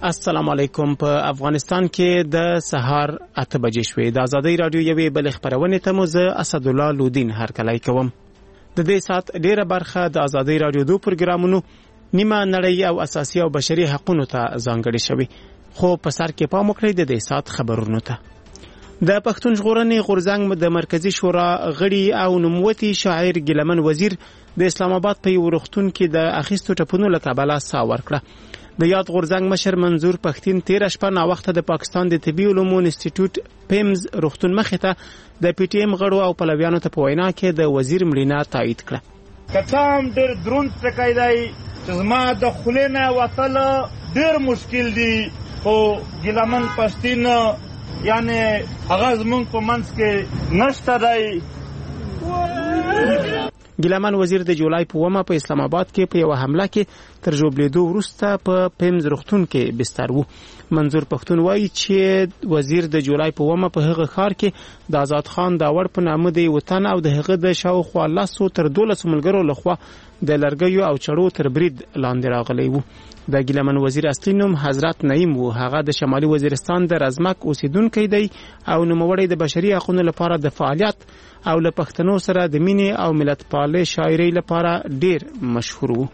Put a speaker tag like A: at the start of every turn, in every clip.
A: السلام علیکم. په افغانستان کې د سهار 8 بجې شوې. د آزادۍ رادیو یوې بل خبرونه ته مو زه اسد الله لودین هرکلی کوم. د دې سات ډیره برخه د آزادۍ رادیو دو پروګرامونو نیمه نړۍ او اساسي او بشري حقوقو ته ځانګړي شوی. خو په سر کې پام وکړئ د دې سات خبرونو ته. د پښتون ژغورنې غورځنګ د مرکزی شورا غړي او نوموتی شاعر ګیلمن وزیر د اسلام آباد په یو روغتون کې د اخیستو ټپونو له کبله سا ورکړه. د یاد غورځنګ مشر منظور پښتين 13 شپه نا وخت د پاکستان د طبي علومو انسټیټیوټ پیمز روغتون مخې ته د پی ټی ایم غړو او پلویانو ته په وینا کې د وزیر مړینه تایید کړه.
B: کتام ډېر دروند ټکایدای چې زما د خلینه وصل ډېر مشکل دی او ګیلمن پښتين یعنی هغه زمونږ په منځ کې نشته دی.
A: ګیلمن وزیر د جولای په 1 په اسلام آباد کې په یو حمله کې تر ژوبلیدو وروسته په پیمز روغتون کې بستر وو. منظور پښتون وایي چې وزیر د جولای په 1 په هغه ښار کې د آزاد خان داور په نامه دی وطن او د هغه د شاوخوا 10 تر 12 ملګرو لخوا د لرګیو او چړو تر برید لاندې راغلی وو. د ګیلمن وزیر اصلي نوم حضرت نعیم وو. هغه د شمالي وزیرستان د رزمک اوسیدونکی دی او نوموړی د بشري حقوقو لپاره د فعالیت او له پښتنو سره د مینې او ملتپالې شاعرۍ لپاره ډیر مشهور وو.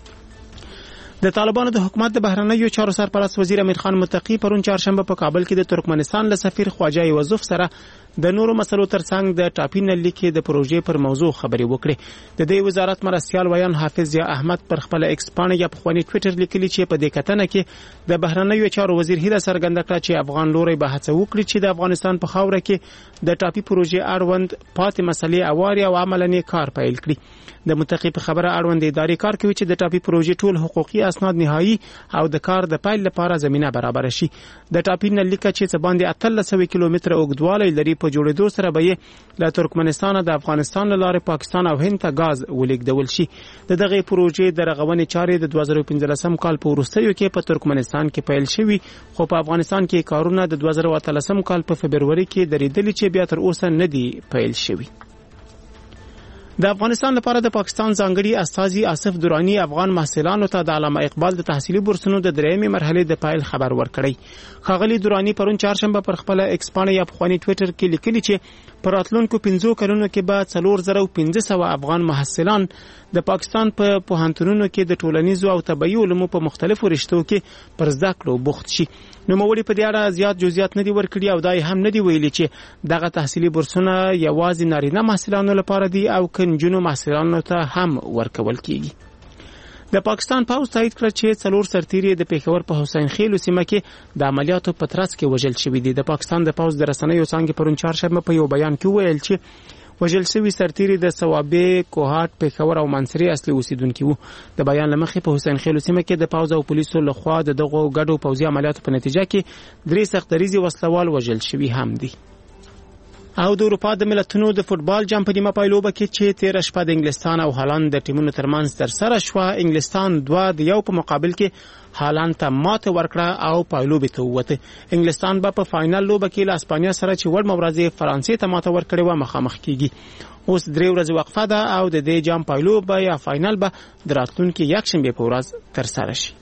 A: د طالبانو د حکومت د بهرنیو چارو سرپرست وزیر امیر خان متقی پرون چهارشنبه په کابل کې د ترکمنستان له سفیر خواجه یوسف سره د نورو مسلو ترڅنګ د ټاپي نلي کې د پروژې پر موضوع خبرې وکړې. د دې وزارت مرستيال ویان حافظ یا احمد پر خپل ایکس پاڼه یا په خواني ټوئیټر لیکلي چې په دې کتنه کې د بهرنیو چارو وزیر هیله څرګنده کړه چې افغان لوري به هڅه وکړي چې د افغانستان په خاوره کې د ټاپي پروژې اړوند پاتې مسلې اواري او عملاً کار پیل کړي. د متقی په خبره اړوند اداري کار کوي چې د ټاپي پروژې ټول حقوقي اسناد نهایی او د کار د پیل لپاره زمينه برابر شي. د ټاپي نلي چې څه باندې 1300 کیلومتره اوږدوالی لري په جوړېدو سره به له ترکمنستان د افغانستان لاره پاکستان او هند ته غاز ولیږدول شي. دغه پروژې د رغونې چارې د 2015 کال په وروستیو کې په ترکمنستان کې پیل شوي خو په افغانستان کې کارونه د 2013 کال په فبرवरी کې درېدلي چې بیا تر اوسه نه دي پیل شوي. د افغانستان لپاره د پاکستان ځانګړي استازي آصف درانی افغان محصلانو ته د علامه اقبال د تحصیلي بورسونو د درېمې مرحله د پایل خبر ورکړی. خاغلی درانی پرون چهارشنبه پر خپل ایکس پاڼه یا په خواني ټوئیټر کې لیکلي چې پر راتلونکو 15 کلونو کې به 4500 افغان محصلان د پاکستان په پوهنتونونو کې د ټولنیزو او طبي علومو په مختلفو رشتو کې پر زده کړو بوخت شي. نو موږ په دې اړه زیات جزئیات نه دي ورکړي او دای هم نه دی ویلي چې دغه تحصیلي بورسونه یوازې نارینه محصلانو لپاره دي او کنجونو محصلانو ته هم ورکول کیږي. د پاکستان پوځ تایید کړ چې 4 سرتیري د پیښور په حسین خیل سیمه کې د عملیاتو په ترڅ کې وژل شوي دي. د پاکستان د پوځ د رسنیو څنګه پرون چهارشنبه په یو بیان کې ویل چې وژل شوي سرتیري د ثوابې کوهات پیښور او منصوري اصلي اوسیدونکي وو. د بیان لمخې په حسین خیل سیمه کې د پوځ او پولیسو لخوا د دغو ګډو پوځي عملیاتو په نتیجه کې 3 سختریزي وسلوال وژل شوي هم دي. او د اروپا د ملتونو د فوتبال جام په نیمه پایلوبه کې چې 13 شپه د انګلستان او هالند د ټیمونو ترمنځ تر سره شو. انګلستان 2-1 په مقابل کې هالند ته ماته ورکړه او پایلوبه ته ووته. انګلستان به په فائنل لوبه کې له اسپانیا سره چې وړ مورازي فرانسې ته ماته ورکړي و مخامخ کیږي. اوس 3 ورځې وقفه ده او د دې جام پایلوبه یا فائنل به دراتلونکو یکشنبه په ورځ تر سره شي.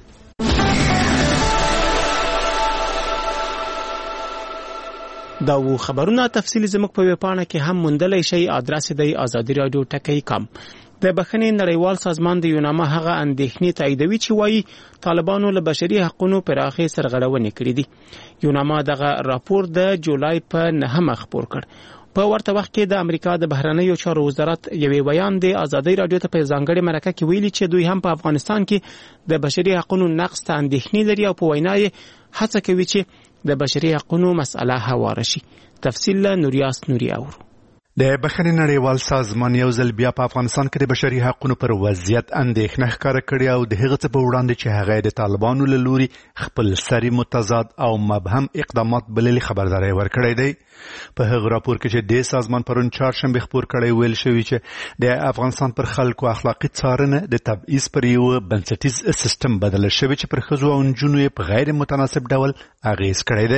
A: دا و خبرونه تفصیلی زموږ په ویبپاڼه کې هم موندلای شئ. ادرس دی azadi.radio.com. د بخښنې نړیوال سازمان د یوناما هغه اندېښنې تاییدوي چې وایي طالبانو له بشري حقوقو پراخې سرغړونې کړې دي. یوناما دغه راپور د جولای په 9 خپور کړ. په ورته وخت کې د امریکا د بهرنیو چارو وزارت یوې بیان د آزادۍ رادیو ته په ځانګړي مرکه کې ویلي چې دوی هم په افغانستان کې د بشري حقوقو نقض ته اندېښنې لري او په وینا یې هڅه کوي چې د بشري حقوقو مسأله هواره شي. تفصیل له نوریاس نوري اورو.
C: د بخښنې نړیوال سازمان یو ځل بیا په افغانستان کې د بشري حقوقو پر وضعیت اندېښنه ښکاره کړې او د هغه څه په وړاندې چې هغه د طالبانو له لوري خپل سری متضاد او مبهم اقدامات بللي خبرداري ورکړې دی. په هغه راپور کې چې د سازمان پرون چهارشنبه خپور کړی ویل شوی چې د افغانستان پر خلکو اخلاقی څارنه د تبعیض پر یو بنسټیز سیستم بدل شوی چې پر ښځو او نجونو په غیر متناسب ډول اغیز کړی دی.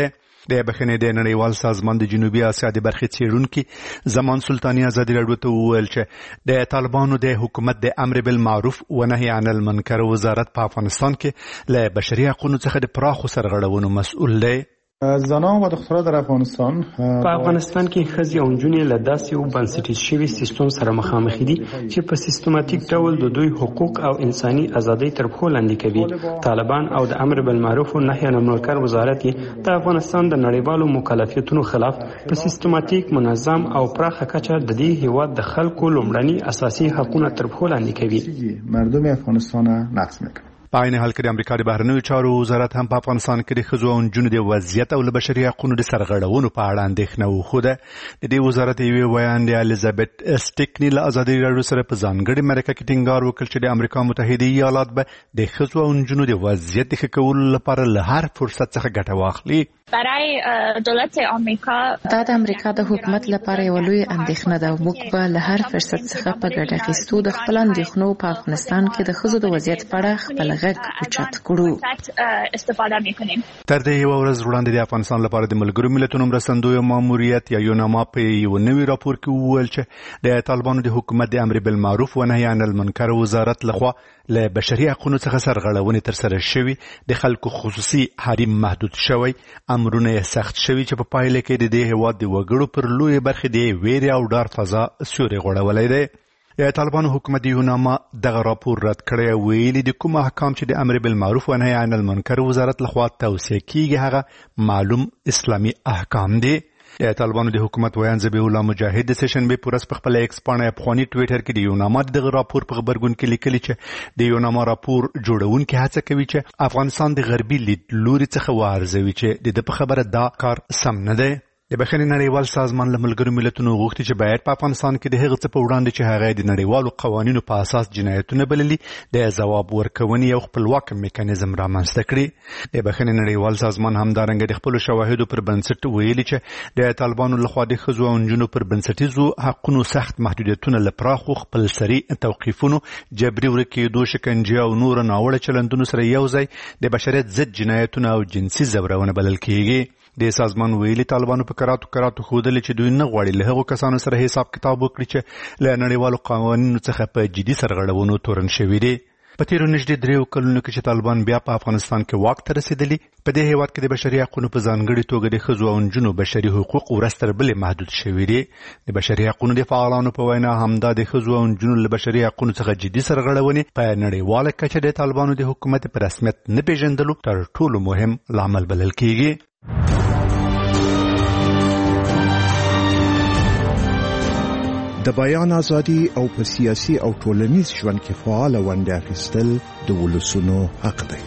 C: د بخښنې د نړیوال سازمان د جنوبي اسیا د برخې څېړونکي زمان سلطاني ازادي راډیو ته وویل چې د طالبانو د حکومت د امر بالمعروف و نهي عن المنکر وزارت په افغانستان کې له بشري حقوقو څخه د پراخو سرغړونو مسؤل دی.
D: زنان و دختران در افغانستان
E: په افغانستان کې ښځې او نجونې له داسې یو بنسټیز شوي سیستم سره مخامخ دي چې په سیستماتیک ډول د دوی حقوق او انساني ازادۍ تر پښو لاندې کوي. طالبان او د امر بالمعروف و نهي عن المنکر وزارت د افغانستان د نړیوالو مکلفیتونو خلاف په سیستماتیک منظم او پراخه کچه د دې هیواد د خلکو لومړني اساسي حقوقونه تر پښو لاندې کوي.
D: مردم افغانستان نقض میکنه.
C: په عین حال کې د امریکا د بهرنیو چارو وزارت هم په افغانستان کې د ښځو او نجونو د وضعیت او له بشري حقوقو د سرغړونو په اړه اندېښنه وښوده. د دې وزارت یوې ویاندې الیزابت اسټیکني له ازادي راډیو سره په ځانګړې مرکه کې ټینګار وکړ چې د امریکا متحده ایالات به د ښځو او نجونو د وضعیت د ښه کولو لپاره له هر فرصت څخه ګټه واخلي.
F: برای دولت آمریکا
G: دا د امریکا د حکومت لپاره یو لوی اندېښنه ده. موږ به له هر فرصت څخه په ګټه اخیستو د خپل اندېښنو په افغانستان کې د ښځو د وضعیت په اړه خپل غږ اوچت کړو.
F: استفاده میکنیم.
C: تر دې یو ورځ وړاندې د افغانستان لپاره د ملګرو ملتونو مرستندوی ماموریت یا یوناما په یو نوي راپور کې وویل چې د طالبانو د حکومت د امر بالمعروف و نهي عن المنکر وزارت لخوا له بشري حقوقو څخه سرغړونې تر سره شوي، د خلکو خصوصي حریم محدود شوی، امرونه سخت شوي چې په پایله کې د دې هیواد د وګړو پر لوی برخې د ویرې او ډار فضا سیوری غوړولی دی. د طالبانو حکومت یوناما دغه راپور رد کړی، ویلي د کوم احکام چې د امر بالمعروف و نهي عن المنکر وزارت لخوا توصیه کیږي هغه معلوم اسلامي احکام دي. د طالبانو د حکومت ویان ذبیح الله مجاهد د سشنبه پورس په خپل ایکس باندې افغاني ټویټر کې د یوناما دغه راپور په خبرګون کې لیکلي چې د یوناما راپور جوړونکي هڅه کوي چې افغانستان د غربي لیدلوري څخه وارزوي چې د په خبره دا کار سم نه دی. د بخښنې نړیوال سازمان له ملګرو ملتونو غوښتي چې باید په افغانستان کې د هغه څه په وړاندې چې هغه د نړیوالو قوانینو په اساس جنایتونه بللي د ځواب ورکونې یو خپلواک میکانیزم رامنځته کړي. د بخښنې نړیوال سازمان همدارنګه د خپلو شواهدو پر بنسټ ویلي چې د طالبانو لخوا د ښځو او نجونو پر بنسټیزو حقونو سخت محدودیتونه له پراخو خپلسري توقیفونو، جبري ورکېدو، شکنجې او نور ناوړه چلندونو سره یو ځای د بشریت ضد جنایتونه او جنسي ځورونه بلل کېږي. د سازمان ویلي طالبانو په کراتو ښودلې چې دوی نه غواړي له هغو کسانو سره حساب کتاب وکړي چې له نړیوالو قوانینو څخه په جدي سرغړونو تورن شوي دي. په تیرو نږدې 3 کلونو کې چې طالبان بیا په افغانستان کې واک ته رسېدلي، په دې هیواد کې د بشري حقوقو په ځانګړي توګه د ښځو او نجونو بشري حقوق ورځ تر بلې محدود شوي دي. د بشري حقوقو د فعالانو په وینا همدا د ښځو او نجونو له بشري حقوقو څخه جدي سرغړونې په نړیواله کچه د طالبانو د حکومت په رسمیت نه پیژندلو تر ټولو مهم لامل بلل کېږي.
H: د بیان ازادي او په سیاسي او ټولنیز ژوند کې فعال ونډه اخیستل د ولسونو حق دی.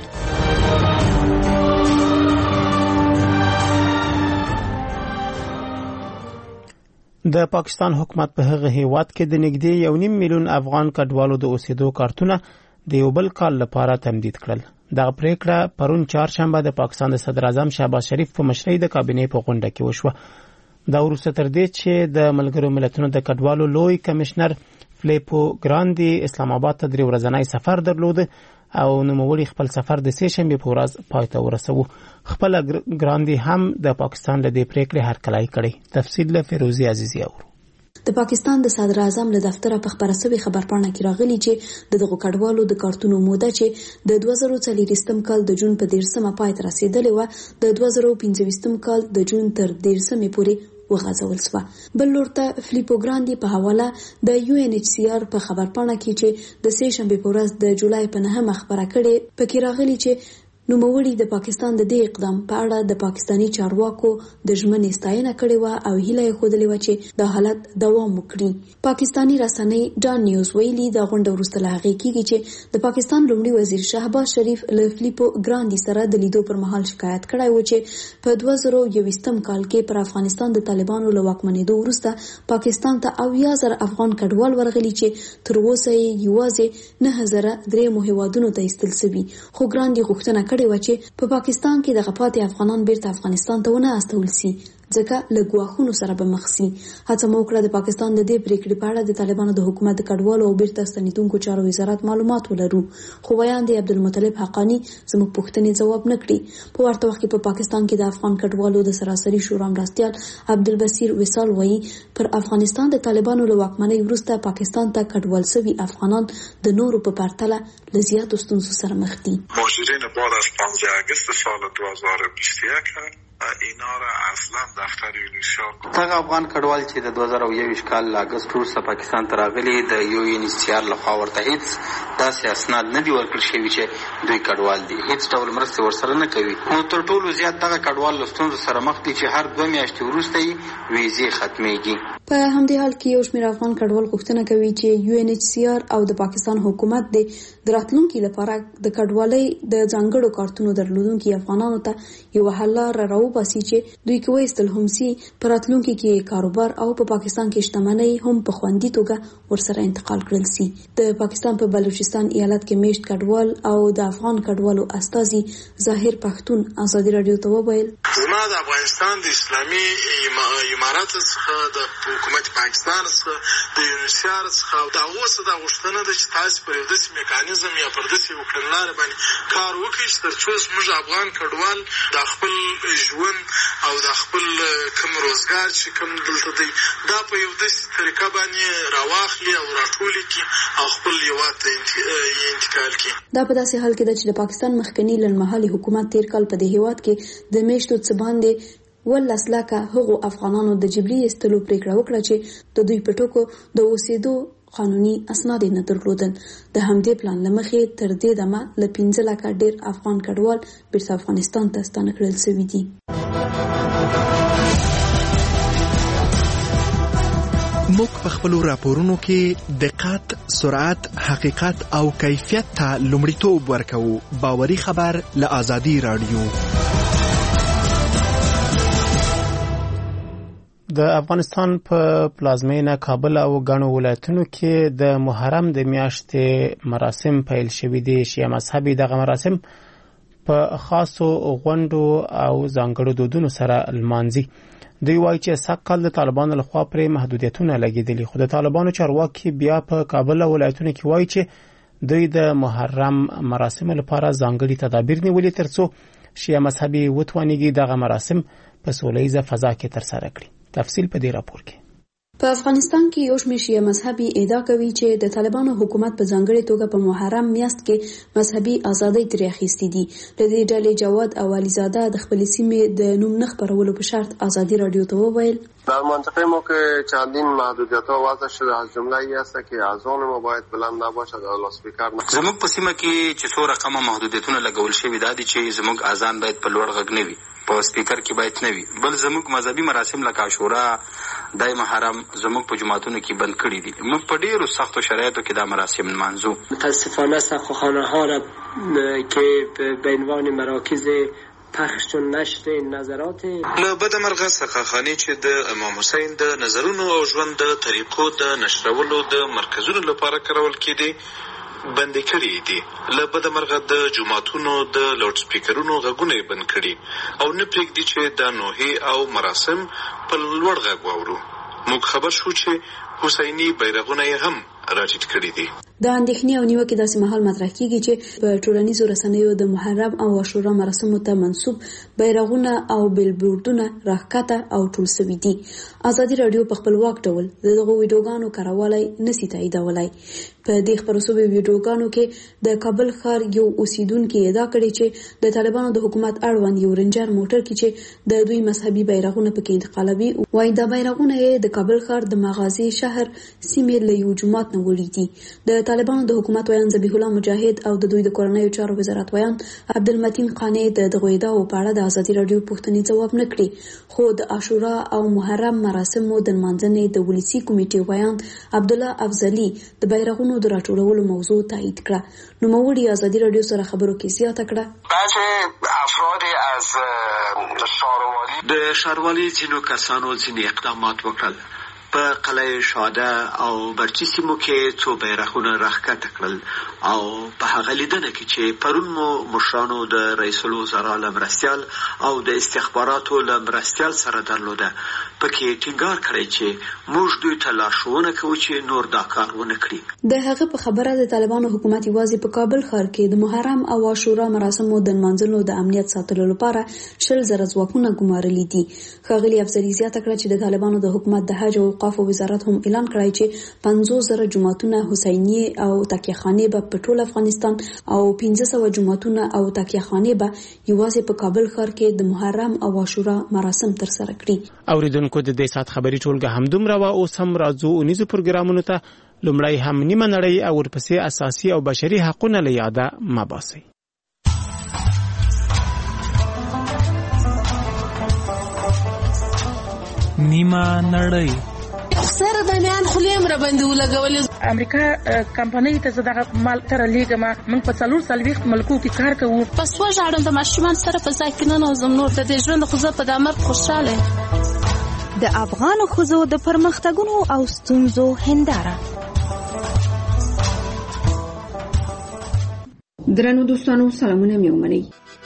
A: د پاکستان حکومت په هغه هیواد کې د نږدې 1.5 میلیون افغان کډوالو د اوسېدو کارتونه د یو بل کال لپاره تمدید کړل. دغه پریکړه پرون چهارشنبه د پاکستان د صدر اعظم شهباز شریف په مشرۍ د کابینې په غونډه کې وشوه. دا وروسته تر دې چې د ملګرو ملتونو د کډوالو لوی کمشنر فلیپو ګراندي اسلام آباد ته 3 ورځنی سفر درلود او نوموړي خپل سفر د سهشنبه په ورځ پای ته ورسوه. خپل ګراندي هم د پاکستان له دې پریکړې هرکلی کړی. تفصیل له فیروزي عزیزی اورو.
I: د پاکستان د صدر اعظم له دفتره په خبره سوي خبرپاڼه کې راغلي چې دغه کډوالو د کارتونو موده چې د 2024 کال د جون په 13مه پای ته رسیدلې و، د 2025 کال د جون تر 13مه پورې وغځول شو. بل لورته فلیپو ګراندي په حواله د UNHCR په خبرپاڼه کې چې د سهشنبه په ورځ د جولای په 9مه خبره کړې، پکې راغلي چې نوموړي د پاکستان د دې اقدام په اړه د پاکستاني چارواکو د ژمنې ستاینه کړې و او هیله یې ښودلې و چې د حالت دوام وکړي. پاکستاني رسنۍ ډان نیوز ویلي د غونډې وروسته له هغې کېږي چې د پاکستان لومړي وزیر شهباز شریف له فلیپو ګراندي سره د لیدو پر مهال شکایت کړی و چې په 2021 کال کې پر افغانستان د طالبانو له واکمنېدو وروسته پاکستان ته 80,000 افغان کډوال ورغلي چې تر اوسه یې یوازې 9,003 هیوادونو ته ایستل شوي. خو ګراندي غوښتنه کړې و چې په پاکستان کې د غپاتې افغانان بیرته افغانستان ته ونه استول شي. ځکه له ګواښونو سره به مخ شي. هڅه مو وکړه د پاکستان د دې پریکړې په اړه د طالبانو د حکومت د کډوالو او بیرته ستنیدونکو چارو وزارت معلومات ولرو، خو بیان دی عبدالمطلب حقانی زموږ پوښتنې ځواب نه کړي. په ورته وخت کې په پاکستان کې د افغان کډوالو د سراسري شورا مرستیال عبدالبصیر وصال وایي پر افغانستان د طالبانو له واکمنۍ وروسته پاکستان ته کډوال شوي افغانان د نورو په پرتله له زیاتو ستونزو سره مخ دي.
J: مهاجرین بعد از 15 اگست سال 2021 اینا را اصلا دفتر یونیسیار
K: دغه افغان کډوال چې د 2021 کال اگست وروسته پاکستان ته راغلي د یونیسیار لخوا ورته هیڅ داسې اسناد نه دي ورکړل شوي چې دوی کډوال دي، هیڅ ډول مرستې ورسره نه کوي. نو تر ټولو زیات دغه کډوال له ستونزو سره مخ دي چې هر 2 میاشتې وروسته یې ویزې ختمیږي.
I: په همدې حال کې یو شمېر افغان کډوال غوښتنه کوي چې UNHCR او د پاکستان حکومت د راتلونکي لپاره د کډوالۍ د ځانګړو کارتونو درلودونکو افغانانو ته یو حل راوباسي چې دوی کوی استل هم سي په راتلونکي کې کاروبار او په پاکستان کې شتمنۍ هم په خوندي توګه ورسره انتقال کړل سي. د پاکستان په بلوچستان ایالت کې میشت کډوال او د افغان کډوالو استازي ظاهر پښتون ازادي رادیو ته وویل
J: زما د افغانستان د اسلامي امارات څخه د حکومت پاکستان څخه د یونیسیار څخه دا اوسه د غوښتنه ده چې تاسو پر یو داسې میکانیزم یا پر داسې یو کړنلاره باندې کار وکړئ چې تر څو زموږ افغان کډوال د خپل ژوند او د خپل کوم روزګار چې کوم دلته دی دا په یو داسې طریقه باندې راواخلي او راټولي کړي او خپل هېواد ته انتقال کړي.
I: دا په داسې حال کې ده چې د پاکستان مخکني لنډمهالي حکومت تیر کال په دې هېواد کې د میاشتو څه باندې 10 لکه هغو افغانانو د جبري ایستلو پریکړه وکړه چې د دوی په ټکو د اوسېدو قانوني اسناد نه درلودل. د همدې پلان لمخې تر دې دمه له 15 لکه ډیر افغان کډوال بیرته افغانستان ته ستانه کړل شوي دي.
L: موږ په خپلو راپورونو کې دقت، سرعت، حقیقت او کیفیت ته لومړیتوب ورکوو. باوري خبر له آزادي رادیو.
A: د افغانستان په پلازمینه کابل او غاڼو ولایتونو کې د محرم د میاشتې مراسم پیل شوي دي. شیعه مذهبي دغه مراسم په خاصو غونډو او ځانګړو دودونو سره لمانځي. دوی وایي چې سږ کال د طالبانو لخوا پرې محدودیتونه لګېدلي، خو د طالبانو چارواکي بیا په کابل او ولایتونو کې وایي چې دوی د محرم مراسمو لپاره ځانګړي تدابیر نیولي ترڅو شیعه مذهبي وتوانیږي دغه مراسم په سوله فضا کې ترسره کړي. تفصیل په دې راپور کې.
I: په افغانستان کې یو شمېر شیعه مذهبي ادعا کوي چې د طالبانو حکومت په ځانګړې توګه په محرم میاشت کې مذهبي ازادۍ ترې اخیستې دي. د دې ډلې جواد اولیزاده د خپلې سیمې د نوم نه خپرولو په شرط ازادي رادیو ته وویل
M: در منطقه ما که چندین محدودیت‌ها وضع شده، از جمله ای است که اذان ما باید بلند نباشد او لاسپیکر نه.
K: زموږ په سیمه کې چې څو رقمه محدودیتونه لګول شوي دي چې زموږ اذان باید په لوړ غږ نه وي، په سپیکر کې باید نه وي. بل زموږ مذهبي مراسم لکه عاشورا، دای محرم زموږ په جماعتونو کې بند کړي دي. موږ په ډیرو سختو شرایطو کې دا مراسم نمانځو.
E: متاسفانه سقاخانه‌ها را که به عنوان مراکز پخش و نشر نظرات
J: له بدمرغه سقاخانې چې د امام حسین د نظرونو او ژوند د طریقو د نشرولو د مرکزونو لپاره کارول کېدي بند کړي دي. له بدمرغه د جماعتونو د لاوډ سپیکرونو غږونه بند کړي او نه پرېږدي چې د نوحې او مراسم په لوړ غږ واورو. موږ خبر شو چې حسیني بیرغونه یې هم راټیټ کړي دي.
I: د اندېښنې او نیوکې داسې مهال مطرح کیږي چې په ټولنیزو رسنیو د محرم او عاشورا مراسمو ته منسوب بیرغونه او بیلبورډونه راښکته او ټول شوي دي. ازادي رادیو په خپلواک ډول دغه ویډیوګانو کاروالی نشي تاییدولی. په دې خپرو شویو ویډیوګانو کې د کابل ښار یو اوسیدونکي ادعا کړې چې د طالبانو د حکومت اړوند یو رنجر موټر کې چې د دوی مذهبي بیرغونه پکې انتقالوي، وایي دا بیرغونه یې د کابل ښار د مغازي شهر سیمې له یو جومات نه وړي دي. د طالبانو د حکومت ویان ذبیح الله مجاهد او د دوی د کورنیو چارو وزارت ویان عبدالمتین قانع د دغو ادعاو په اړه د ازادي رادیو پوښتنې ځواب نه کړي، خو د عاشورا او محرم مراسمو د نمانځنې د ولسي کمیټې ویان عبدالله افضلي د بیرغونو د راټولولو موضوع تایید کړه. نوموړي ازادي رادیو سره خبرو کې زیاته کړه
M: بعضی افراد از شاروالي
N: د شاروالي ځینو کسانو ځینې اقدامات وکړل. په قلعه شهدا او برچي سیمو کې څو بیرغونه راښکته کړل او په هغه لیدنه کې چې پرون مو مشرانو د رئیس الوزرا له مرستیال او د استخباراتو له مرستیال سره درلوده پکې ټینګار کړی چې موږ دوی ته لارښوونه کوو چې نور دا کار ونه کړي.
I: د هغه په خبره د طالبانو حکومت یوازې په کابل ښار کې د محرم او عاشورا مراسمو د نمانځلو د امنیت ساتلو لپاره 10,000 ځواکونه ګمارلي دي. ښاغلي افضلي زیاته کړه چې د طالبانو د حکومت د حج او اوقافو وزارت هم اعلان کړی چې 50,000 جماعتونه حسینیه او تکیهخانې به په ټول افغانستان او 1500 جماعتونه او تکیهخانې به یوازې په کابل ښار کې د محرم او عاشورا مراسم تر سره کړي.
A: اوریدونکو د دې سات خبري ټولګه همدومره وا اوس هم راځو اونیزو پروګرامونو ته. لومړی هم نیمه نړۍ او ورپسې اساسي او بشري حقوقونه له یاده مباسي.
O: نیمه نړۍ
P: سره د میان خلیم را باندې ولګولې.
Q: امریکا کمپنۍ ته زده مال تر لیګما موږ په 440 ملکو کې کار کوو.
P: پس وژاړم د ماشومان سره په ځای کې نه نوزم نور د دې ژوند خو زه په دامر خوشاله.
R: د افغان ښځو د پرمختګونو او ستونزو هنداره.
S: درنو دوستانو سلامونه مې ومنئ.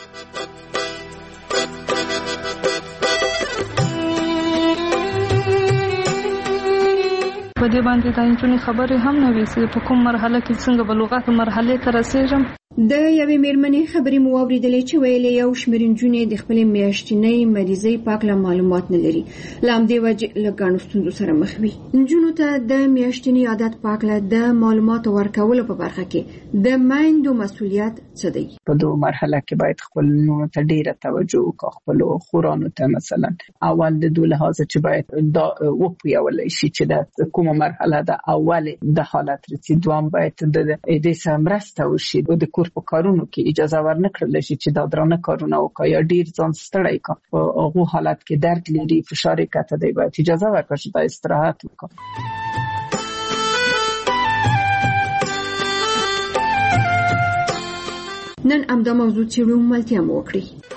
T: په دې باندې د انټرنیټ خبرې هم نه وي چې په کوم مرحله کې څنګه بلوغات مرحله ته رسیږم.
S: د یوې میرمنې خبرې مو واورېدلې چې ویلې یو شمېر نجونې د خپلې میاشتنۍ مریضۍ پاک له معلومات نه لري. له همدې وجې له ګڼو ستونزو سره مخ وي. نجونو ته د میاشتنۍ عادت پاک له د معلوماتو ورکولو په برخه کې د میندو مسؤلیت څه دی؟
U: په دوه مرحله کې باید خپل نونو ته ډیره توجه وکړو. خپل خورانو ته مثلا اول د دوه لحاظ چې باید دا وپویول شي چې د کومه مرحله ده اول د حالت رسید دوام باید د دې سره مرسته وشي. د کور په کارونو کې اجازه ورنکړل شي چې دا درانه کارونه وکړي یا ډیر ځان ستړی کړي. په هغه حالت کې درد لري فشار کته دی باید اجازه ورکړي چې دا استراحت وکړي.
S: نن امدا موضوع چیرو ملتیا مو وکړي.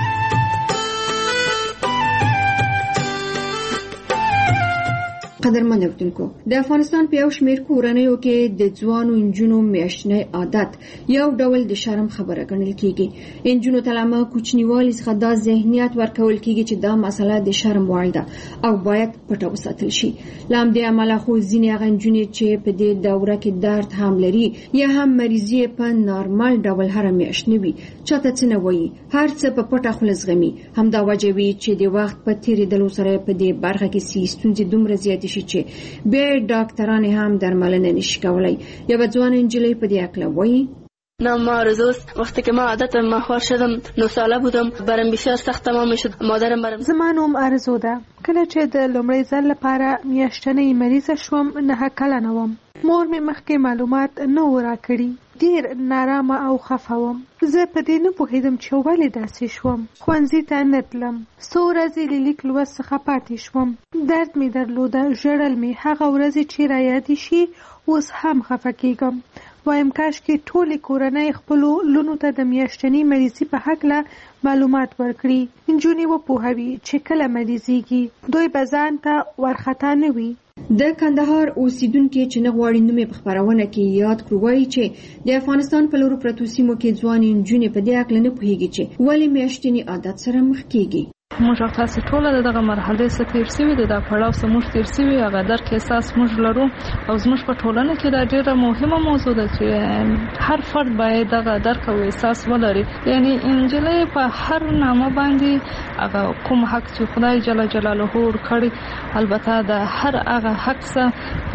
S: قدرمن اوریدونکو د افغانستان په یو شمېر کورنیو کې د ځوانو انجونو میاشتنۍ عادت یو ډول د شرم خبره ګڼل کیږي. انجونو ته له کوچنیوالي څخه دا ذهنیت ورکول کیږي چې دا مسله د شرم وړ ده او باید پټه وساتل شي. له همدې امله خو ځینې هغه انجونې چې په دې دوره کې درد هم لري یا هم مریضي په نارمل ډول هر میاشت نه وي چاته څه نه وایي هر څه په پټه خوله زغمي. همدا وجه وي چې د وخت په تیریدلو سره په دې برخه کې ستونزې دومره زیاتې شي چې بیا ډاکټران هم درملنه نشي کولای. یو ځوان انجلۍ په دې اړه وایي:
V: نام روز وقتی که ما عادت ماهوار شدم 9 ساله بودم برام بسیار سخت تمام شد. مادرم برام
W: زمانوم ارزو ده کله چې د لومړي ځل لپاره میاشتنۍ مریضه شوم 9 کلنه وم. مور مې مخکې معلومات نه و راکړي. ډیر نارامه او خفه وم. زه په دې نه پوهېدم چې ولې داسې شوم. ښوونځي ته نه تلم. څو ورځې له لیک لوست څخه پاتې شوم. درد مې درلوده. ژړل مې. هغه ورځې چې رایادې شي اوس هم خفه کېږم. وایم کاش کې ټولې کورنۍ خپلو لونو ته د میاشتنۍ مریضۍ په هکله معلومات ورکړي. نجونې وپوهوي چې کله مریضېږي دوی به ځان ته ورخطا نه وي.
S: د کندهار اوسیدونکو چې نه غواړي نوم په خبرونه کې یاد کړو وایي چې د افغانستان په لورو پرتو سیمو کې ځوانې نجونې په دې اړه نه پوهېږي چې ولې میاشتنۍ عادت سره مخ کېږي.
T: موږ تاسو ټول دغه مرحله څخه تیر شوي د پړاو سره موږ تیر شوي هغه درک احساس موږ لرو او زموږ په ټولنه کې دا ډیره مهمه موضوع ده چې هر فرد باید دغه درک او احساس ولري. یعنی انجلۍ په هر نامه باندې هغه کوم حق چې خدای جل جلاله ورکړي البته د هر هغه حق څخه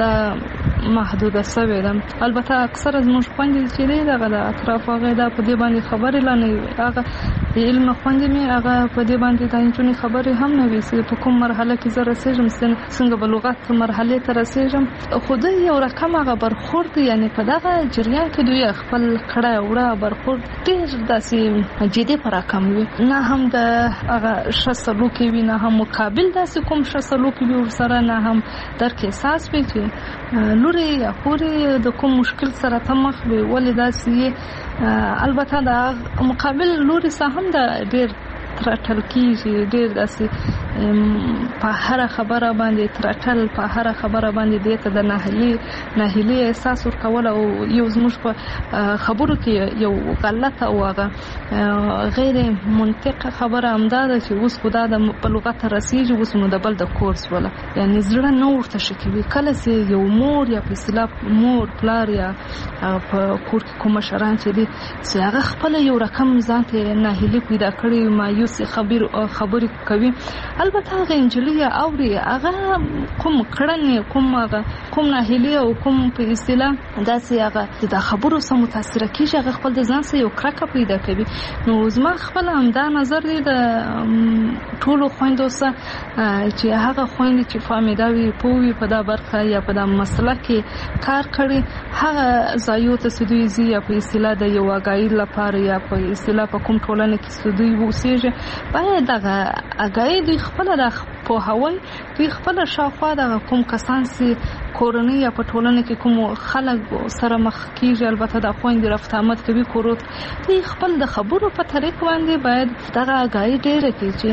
T: د محدوده شوی ده. البته اکثر زموږ خويندې چې دغه د اطراف هغه د په دې باندې خبرې لنه هغه علم خويندې مې هغه په دې باندې انجونی خبرې هم نه وي چې په کوم مرحله کې زه رسېږم څنګه بلوغت مرحله ته رسېږم. خو د یو رقم هغه برخورد یعنی په دغه جریان کې دوی خپل کړه وړه برخورد ډېر داسې جدي پر رقم وي. نه هم د هغه ښه سلوک وي نه هم مقابل داسې کوم ښه سلوک وي ورسره نه هم درک احساس وي چې لوري یا خوري د کوم مشکل سره ته مخ وي ولې داسې. البته د مقابل لوري سره هم د ډېر ترټل کیږي ډېر داسې په هر خبره باندې ترټل په هر خبره باندې دته د ناهیلي احساس ورکول او یو زموږ په خبرو کې یو غلطه او غیر منطقه خبره امداده چې اوس خدا د په لغت رسیږي اوس نو د بل د کورس ولا یعنی زړه نو ورته شکوي کله چې یو مور یا په اصطلاح مور پلار یا په کور کې کوم شران چې دي چې هغه خپل یو رقم ځانته ناهیلي پیدا کړي مایوس خبرې کوي البته هغه انجلي اوري هغه کوم کړنې کوم ناهیلي او کوم په اصطلاح داسې هغه د خبرو سره متاثر کیږي هغه خپل د ځان سره یو کرکه پیدا کوي نو زما خپل همدا نظر دی د ټولو خويندو سره چې هغه خويندې چې فامیدا وي پوي په دا برخه یا په دا مسله کې کار کړي هغه ځایو ته سدوي زی یا په اصطلاح د یو اگایي لپاره یا په اصطلاح په کوم ټولنه کې سدوي وسیږي باید دغه اگایي د خپل د په هوای د خپل شاوخوا د کوم کسان سي کورنۍ یا په ټولنه کې کوم خلک سره مخ کیږي البته د خويندې رفت آمد کوي کورت د خپل د خبرو په طریق باندې باید دغه اگایي ډیره کې چې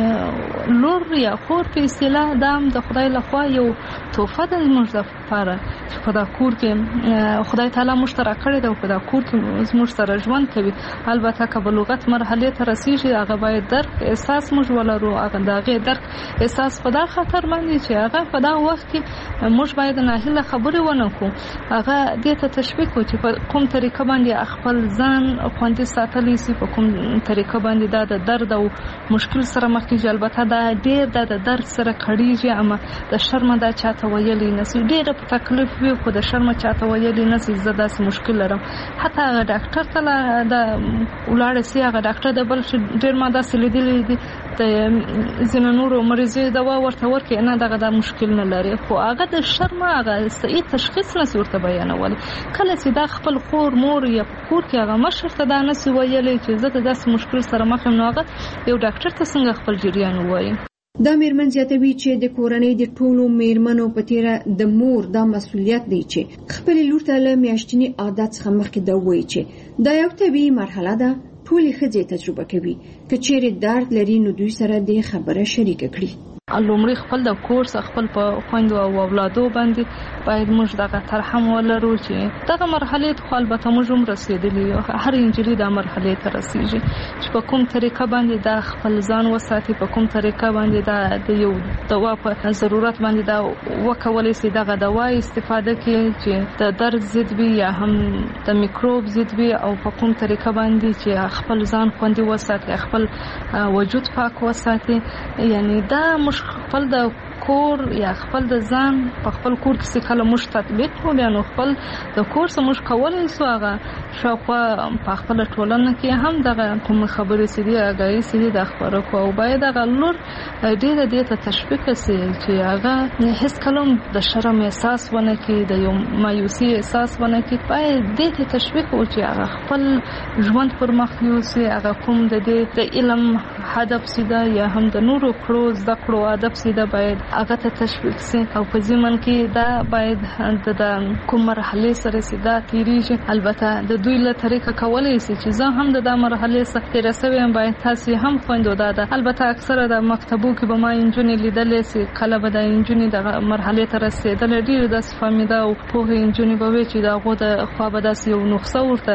T: لور یا خور په اصطلاح دام د خدای لخوا یو توفه د موږ لپاره په دا کور کې خدای تعالی مشترک کړی دی په دا کور کې موږ سره ژوند کوي البته که بلوغت مرحله ته رسیږي هغه باید درک احساس موږ ولرو هغه دغه درک احساس په دا خطر باندې چې هغه په دا وخت کې موږ باید ناهیله خبرې ونه کوو هغه دې ته تشویق وکړي چې په کوم طریقه باندې خپل ځان خوندي ساتلی سي په کوم طریقه باندې دا د درد او مشکل سره مخ کېږي البته دا ډېر د درد سره کړيږي اما د شرم دا چاته ویلې نسی ډېر په تکلیف وي خو د شرم چاته ویلې نسی زدا سي مشکل لرم حتی ډاکټر ته د ولاړ سي هغه ډاکټر د بل ډېر ماده سلیدلې دي د زینو نور مریضي دوا ورته ورکې نه دغه د مشکل نه لري خو هغه د شرم هغه صحیح تشخیص نه ورته بیانول کله چې دا خپل خور مور یا کور کې هغه مشر ته دا نسی ویلې چې زه د داس مشکل سره مخ یم نو هغه یو ډاکټر ته څنګه خپل جریان وایي
S: دا میرمن زیاتوي چې د کورنۍ د ټولو میرمنو په تیره د مور دا مسؤلیت دی چې خپل لور ته له میاشتنی عادت څخه مخکې دا وایي چې دا یو طبيعي مرحله ده ټولې ښځې تجربه کوي که چیرې درد لري نو دوی سره د خبره شریک کړي
T: لومړی خپل د کورس خپل په خويندو او اولادو باندې باید موږ دغه ترحم ولرو چې دغه مرحله ته البته موږ هم رسیدلی هر انجلي د مرحله ته رسیږي چې په کوم طریقه باندې د خپل ځان وساتي په کوم طریقه باندې د یو دوا په ضرورت باندې دا وکولای شي دغه دوا استفاده کوي چې د درد ضد وي یا هم د میکروب ضد وي او په کوم طریقه باندې چې خپل ځان خوندي وساتي خپل وجود پاک وساتي یعنی دا خپل د کور یا خپل د ځان په خپل کور کې کله مش تطبیق کوو نو خپل د کور سره مش کولای سو هغه شاوخوا په خپل ټولنه کې هم دغه کوم خبرې سړي هغه سړي د خبرو کو باید هغه لور ډېر ته تشویق سي چې هغه هیڅ کلم د شرم احساس ونه کوي د یو مایوسي احساس ونه کوي باید دې ته تشویق او چې هغه خپل ژوند پر مخ یوسي هغه کوم د علم هدف سیده یا هم د نورو کړو زده کړو هدف سیده باید هغه ته تشویق سي او په ځمن کې دا باید د کوم مرحله سره سیده تیریږي البته د دوی له طریقه کولای شي چې زه هم د مرحله سره تیرسوي باید تاسو هم خوندو دا البته اکثره د مکتبو کې به ما انجونی لیدلې سي کله به د انجونی د مرحله ته رسیدل ډیر د فامیدا او په انجونی به وي چې دا غو د خو به د یو نقصه ورته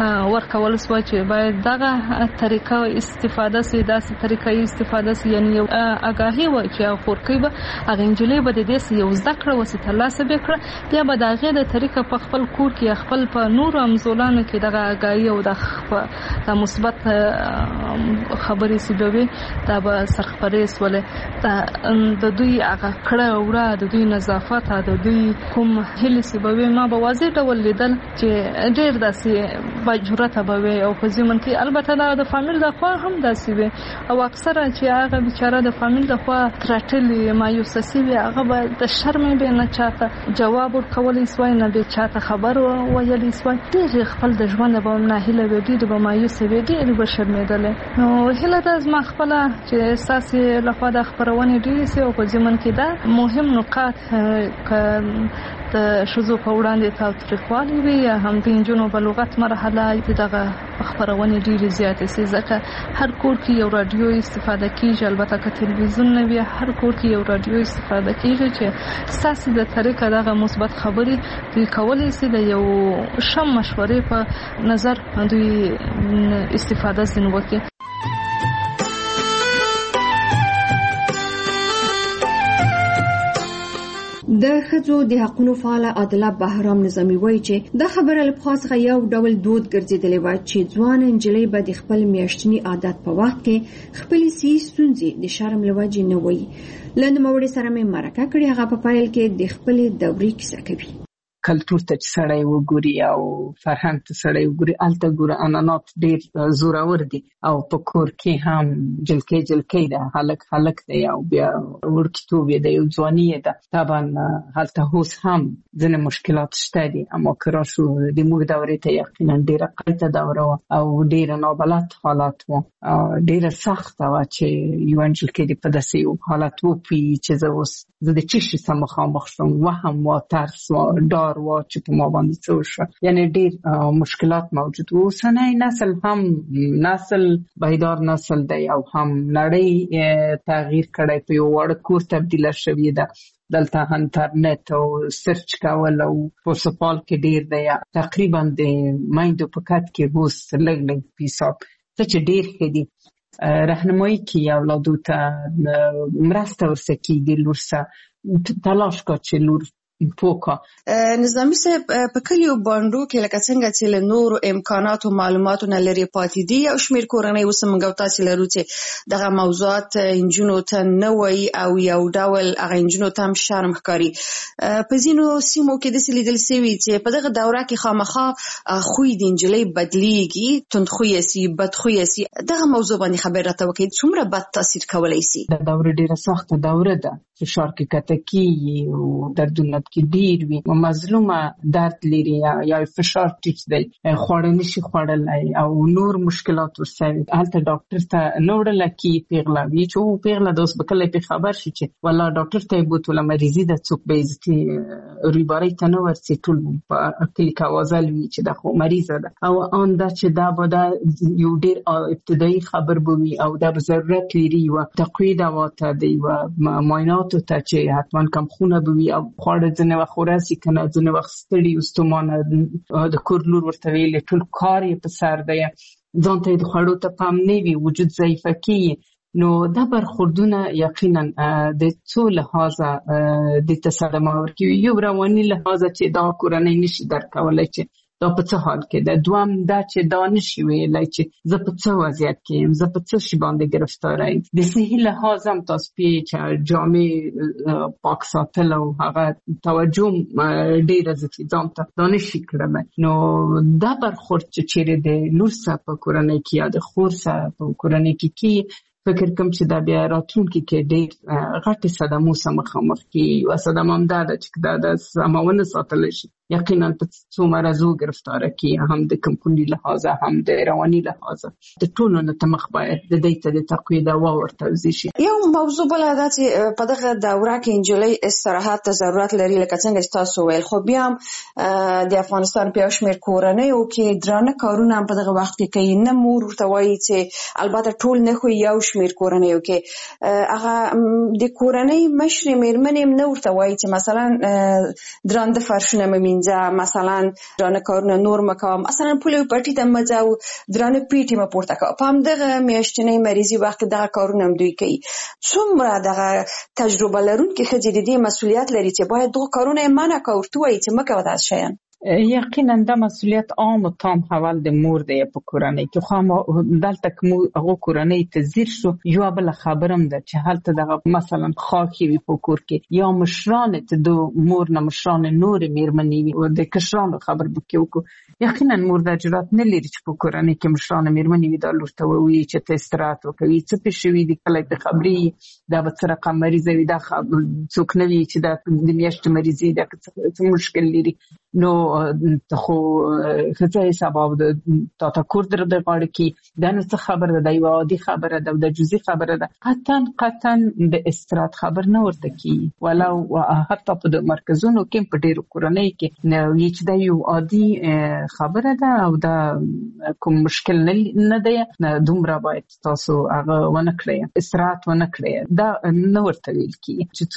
T: ورکول سو چې باید دغه طریقه استفاده سي داسې طریقې استفاده سي یعنی یو آگاهي و چې خورکې به هغه انجلې به د دې یو ذکر وسته لاسه وکړه بیا به دغه د طریقه په خپل کور کې خپل په نور امزولانو کې دغه آگاهي او د مثبت خبرې سیبوي دا به سرخپرې سولې د دوی هغه کړه وړه د دوی نظافت د دوی کوم هلي سیبوي ما به واضح ډول لیدل چې ډېر داسې بجرت به او په ځمن کې البته د فامیل د خوا هم داسې وي او اکثره چې هغه بیچاره د فامیل د خوا ترټلې مایوسي وي هغه به د شرم به نه چاته جواب ورکولای سوای نه به چاته خبر ویلې سوای ډېر خپل د ژوند به نه هله به ډېر به مایوسه وي ډېر به شرمېدل نو هله د ما خپل چې احساس لخوا د خبرونه ډېر سي او په ځمن کې دا مهم نقاط د شذو په وړاندې تاوتریخوالي وي هم د انجونو بلوغت مرحله لا دغه خبرونه ډیره زیاته سي ځکه هر کور کې یو رادیو استفاده کیږي البته که تلویزیون نه وي هر کور کې یو رادیو استفاده کیږي چې ساسي د طریقه دغه مثبت خبري دوی کولای سي د یو شم مشورې په نظر دوی استفاده زین وکړي.
S: د ښځو د حقوقو فعال عادله بهرام نظامی وایي چې د خبره له پخوا څخه یو ډول دود ګرځېدلی و چې ځوان نجلۍ به د خپل میاشتني عادت په وخت کې خپلې صحي ستونزې د شرم له وجې نه وایي. له نوموړي سره مې مرکه کړې، هغه په پیل کې د خپلې دورې کیسه کوي.
U: کلتور ته چې سړی وګوري او فرهنګ ته سړی وګوري الته ګوره عنعنات ډېر زورور دي او په کور کې هم جلکۍ ده، هلک دی او بیا وړکتوب یې ده، یو ځواني یې ده. طبعا هلته اوس هم ځینې مشکلات شته دي، اما که راشو د موږ دورې ته یقینا ډېره قیته دوره وه او ډېره نابلد حالات وه، ډېره سخته وه چې یوه نجلکۍ دې په داسې یو حالت وپوهي چې زه د څه شي سره مخامخ شوم، وهم وه، ترس وه، ډار وه چې په ما باندې څه وشوه. یعنې ډېر مشکلات موجود وو. اوسنی نسل هم نسل بیدار نسل دی او هم نړۍ تغییر کړی، په یو وړ کور تبدیله شوې ده. دلته انټرنیټ او سرچ کول او پوسپال کې ډېر دی. تقریبا د میندو په کټ کې اوس لږ حساب څه چې ډېر ښه دي راهنمایي کوي اولادو ته مرسته ورسره کېږي، لور سره تلاش کا چې لور پوکا.
B: نظامی صاحب په کلیو باندو کې لکه څنګه چې له نورو امکانات او معلوماتو نه لري پاتې دي او شمیر کورنۍ اوس موږ تاسو لرو چې دغه موضوعات انجونو ته نه وایي او یو ډول هغه انجونو ته هم شرم ښکاري. په ځینو سیمو کې داسې لیدل شوي چې په دغه دوره کې خامخا خوی د نجلۍ بدلیږي، تندخویه سي، بدخویه سي. دغه موضوع باندې خبر راته وکړئ، څومره بد تاثیر کولی سي؟
U: دا دوره ډېره سخته دوره ده، فشار کې کته کېږي او دردونه کې ډېر وي، مظلومه درد لري یا فشار ټیټ دی، خواړه نشي خوړلی او نور مشکلات ورسره. هلته ډاکټر ته نه وړله کېږي، پیغله وي چې پیغله ده اوس به کله پرې خبر شي چې والله ډاکټر ته یې بوتله مریضي ده، څوک به عزتي رویبارۍ ته نه ورسي، ټول په کلي کې اوازه وي چې دا خو مریضه ده. او آن ده چې دا به دا یو ډېر ابتدایي خبر به وي او دا به ضرورت لري یوه تقویې دوا ته، د یوه معایناتو ته چې حتما کم خونه به وي او خواړه ځینې وخت ورسي که نه، ځینې وخت ستړي و ستومانه د کور لور ورته ویلې ټول کار یې په سر دی، ځان ته یې د خوړو ته پام نه وي، وجود ضعیفه کېږي. نو دا برخوردونه یقینا د څو لحاظه د ته صدمه ورکوي. یو رواني لحاظه چې دا کورنۍ نشي درکولی چې دا په څه حال کې ده، دوام دا چې دا نشي ویلی چې زه په څه وضعیت کې یم، زه په څه شي باندې ګرفتاره یم. د صحي لحاظ هم تاسو پې چې جامې پاک ساتل او هغه توجه ډېره ځکه ځان ته دا نشي کړلی. نو دا برخورد چې چیرې د لور سره په کورنۍ کې یا د خور سره په کورنۍ کې فکر کوم چې دا بیا راتلونکي کې ډېر غټې صدمو سره مخامخ کېږي. یوه صدمه هم دا ده چې دا د سمه ونه ساتلی شي یقینا په څو مرضو ګرفتاره کېږي، هم د کمپوني لحاظه هم د رواني لحاظه. د ټولو نه ته مخ باید د دې ته د تقویې دوا ورتوزي شي.
B: یو موضوع بله ده چې په دغه دوره کې نجلۍ استراحت ته ضرورت لري لکه څنګه چې تاسو ویل، خو بیا هم د افغانستان په یو شمېر کورنیو کې درانه کارونه هم په دغه وخت کې کوي. نه مور ورته وایي چې البته ټول نه، خو یو شمېر کورنیو کې هغه د کورنۍ مشرې مېرمنې هم نه ورته وایي چې مثلا درانده فرشونه مې مثلا درانه کارونه نور مکوه، مثلا پولیو پټي ته مځه او درانه پیټي مه پورته کوه. په همدغه میاشتنۍ مریضي وخت دغه کارونه هم دوی کوي. څومره دغه تجربه لرونکې ښځې د دې مسؤلیت لري چې باید دغه کارونه یې منع کوه، ورته وایي چې مه کوه داسې شیان؟
U: یقینا دا مسؤلیت عام او تام حوال د مور دی په کورنۍ کې. خو دلته کوم هغه کورنۍ ته زیر شو، یو بل خبرم ده چې هلته دغه مثلا خاکي وي په کور کې یا مشران ته د مور نه مشران نور میرمنې وي او د کشرانو خبر بکې وکړو. یقینا مور د جرأت نه لري چې په کورنۍ کې مشران میرمنې وي دا لور ته وایي چې ته استراحت وکوي، څه پېښ شوي دي، کله د خبرې دا به څه رقم مریضه وي، دا څوک نه وي چې دا د میاشتې مریضي ده څه مشکل لري. نو خو خځه سبب د تفکر در د غاړه کې دا نه خبره ده، یو عادي خبره ده، د جزئی خبره ده. قطعا د استراحت خبر نه ورته کی، ولو حتی په مرکزونو کې په ډیرو کورنۍ کې نه چې دا یو عادي خبره ده او دا کوم مشکل نه دی، دومره باید تاسو هغه ونه کړئ، استراحت ونه کړئ. دا نه ورته ویل کی چې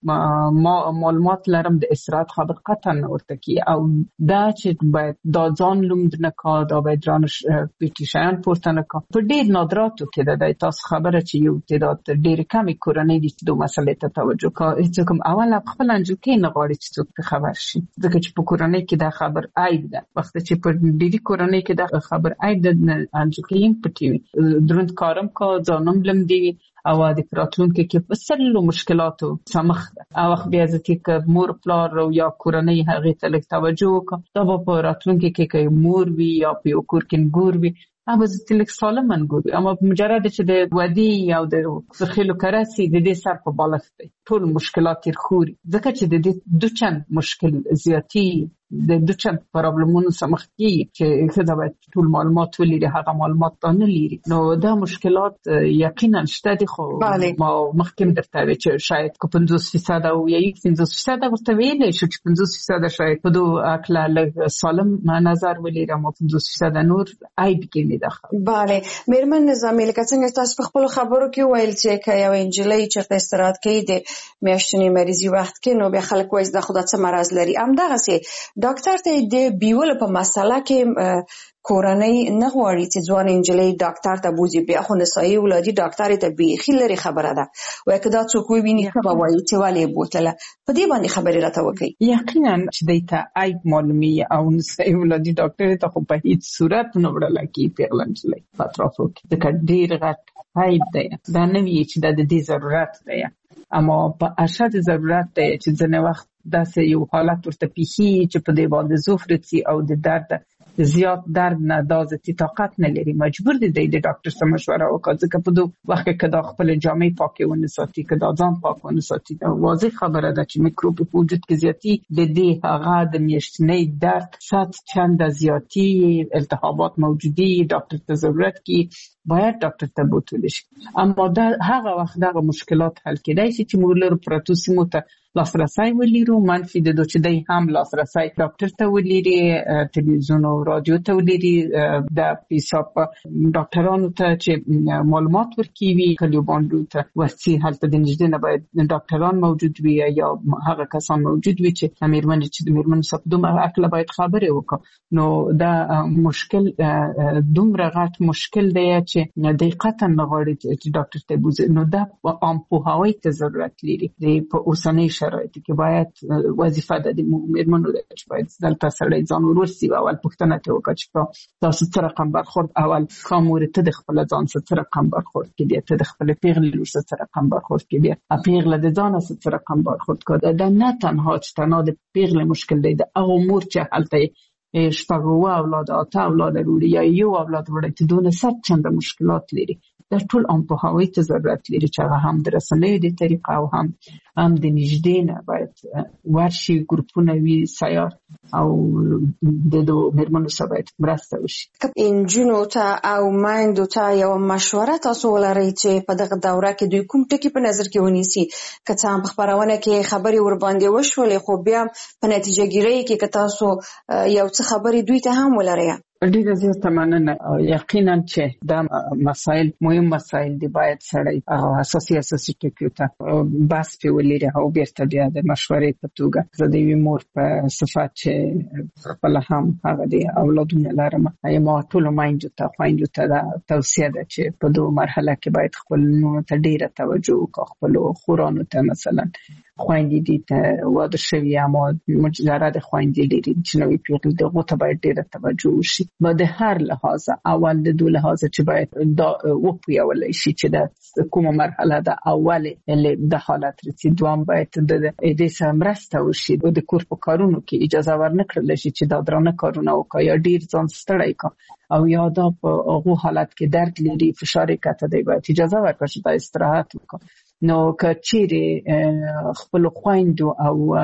U: څومره معلومات لرم د استراحت خبر قطعا نه ورته کی، او دا چې باید دا ځان لومد نه کا، دا باید رانش پیټیشن پورته نه کا. په ډیر نادراتو کې دا تاسو خبره چې یو تعداد ډیر کمی کورنۍ دي چې د مسلې ته توجه کوي. هیڅ کوم اول خپل انجو کې نه غواړي چې څوک خبر شي، ځکه چې په کورنۍ کې دا خبر عیب ده. وخت چې په ډیری کورنۍ کې دا خبر عیب ده، انجو کې یې پټوي درند کارم کا ځانم لم دی او د راتلونکي کې په سلو مشکلاتو سمخ ده. او بیا ځکه چې مور پلار او یا کورنۍ هغه ته لږ توجه وکړي، دا په راتلونکي کې مور وي یا په کور کې ګور وي، هغه ځکه سالم منګوري. اما مجرد چې د ودی او د خلکو کراسي د دې سر په بالښت دی، ټول مشکلات یې خوري، ځکه چې د دې دوچن مشکل زیاتی د دوچن پرابلمونو سمخ کی چې خدای باید ټول معلومات ولري، هغه معلومات نه لري. نو دا مشکلات یقینا شته دي. خو ما مخکې درته وی چې شاید 50% او یا 50% ورته ویلې شو چې 50% شاید په دوه اکلا لږ سالم نظر ولري، اما 50% نور عیب کې نه ده.
B: bale میرمن نظامی لکه څنګه تاسو په خپل خبرو کې ویل چې یو انجلۍ چې استراحت کوي د میاشتنی مریضي وخت کې، نو بیا خلک وایي د خدای څخه مرز لري. همدغه سي ډاکټر ته د بیول په مسله کې کورنۍ نه غواړي چې ځوان انجلۍ ډاکټر ته بوزي، بیا خو نسایي ولادي ډاکټر ته بیخي لري خبره ده، وایي که دا څوک ویني ښه وایي چې ولې بوتله. په دې باندې خبرې راته وکړي.
U: یقینا چې دیته عیب معلومي او نسایي ولادي ډاکټر ته خو په هیڅ صورت نه وړل کېږي پیغله انجلۍ په اطرافو کې، ځکه ډېر غټ عیب دی. دا نه وي چې د دې ضرورت دی، اما په اشد ضرورت دی چې ځنې وخت داسې یو حالت ورته پیښي چې په دې باندې زوفرتي او د درد زیات درد نه دازتي طاقت نه لري، مجبور دي د ډاکټر سره مشوره وکړي، ځکه په دوه وخت کې دا خپل جامې پاکې ونه ساتي، که دا ځان پاک ونه ساتي. واضح خبره ده چې میکروب په وجود کې زیاتی د دې هغه د میاشتنۍ درد 100 چنده زیاتی التهابات موجودي، ډاکټر ته ضرورت کې باید ډاکټر ته بوتل شي. اما دا هغه وخت دا مشکلات حل کېدای شي چې موږ له پروتوسیمو ته لاسرسي ولرو، منفي د دوه چې دی هم لاسرسي ډاکټر ته ولري، تلویزیون او رادیو ته ولري، د حساب ډاکټرانو ته چې معلومات ورکوي، کلیو باندې ته ورسي هلته د نږدې نه باید ډاکټران موجود وي یا هغه کسان موجود وي چې میرمن چې د میرمن صفدوم اکله باید خبرې وکړي. نو دا مشکل دومره غټ مشکل دی چې دقیقاً نه غواړي چې ډاکټر ته بوزي. نو دا عام پوهاوی ته ضرورت لري. په اوسنۍ شرایط کې باید وظیفه د میرمنو ده چې باید دلته سړی ځان ورسي او اول پوښتنه ته وکړي چې تاسو څه رقم برخورد، اول کومور ته د خپل ځان څه رقم برخورد کې، ته د خپل پیغلې لور څه رقم برخورد کې، پیغله د ځان څه رقم برخورد کوي. دا نه تنها چې تنها د پیغلې مشکل دی، د هغه مور چې هلته شپږ اولاد، اته اولاد وروړي یا یو اولاد وروړي چې دونه 100 چنده مشکلات لري. دا ټول عام پوهاوی ته ضرورت لري چې هغه هم د رسنیو د طریقه او هم د نږدې نه باید ورشي، ګروپونه وي سیار او د میرمنو سره باید مرسته وشي.
B: انجونو ته او مایندو ته یو مشوره تاسو ولرئ چې په دغه دوره کې دوی کوم ټکي په نظر کې ونیسي، که څه هم په خبرونه کې خبرې ور باندې وشولې، خو بیا په نتیجه ګیرۍ کې که تاسو یو څه خبرې دوی ته هم ولرئ.
U: ډیره زیاته مننه. یقینا چې دا مسائل مهم مسائل دي، باید سړی اساسي ټکي ته بس په ولري او بیرته بیا د مشورې په توګه د دې مور په صفات چې خپل هم هغه دي اولادونه لرم، ما ټول مایندو ته خویندو ته دا توصیه ده چې په دوه مرحله کې باید خپل نو ته ډیره توجه وکړي، خپل خورانو ته مثلا خویندې دي ته واده شوي اما مجرد خویندې لري چې نوې پیغلې دغه ته باید ډیره توجه وشي. با د هر لحاظ اول د دوه لحاظ چې باید دا وپیول شي چې د کومه مرحله ده اول د حالت رسید، دوام باید د دې سره مرسته وشي، د کور په کارونو کې اجازه ورنکړل شي چې دا درانه کارونه وکړي یا ډیر ځان ستړی کړي، او یا دا په هغه حالت کې درد لري، فشار کته دی، باید اجازه ورکړي چې دا استراحت وکړي. نو که چیرې خپل خویندو او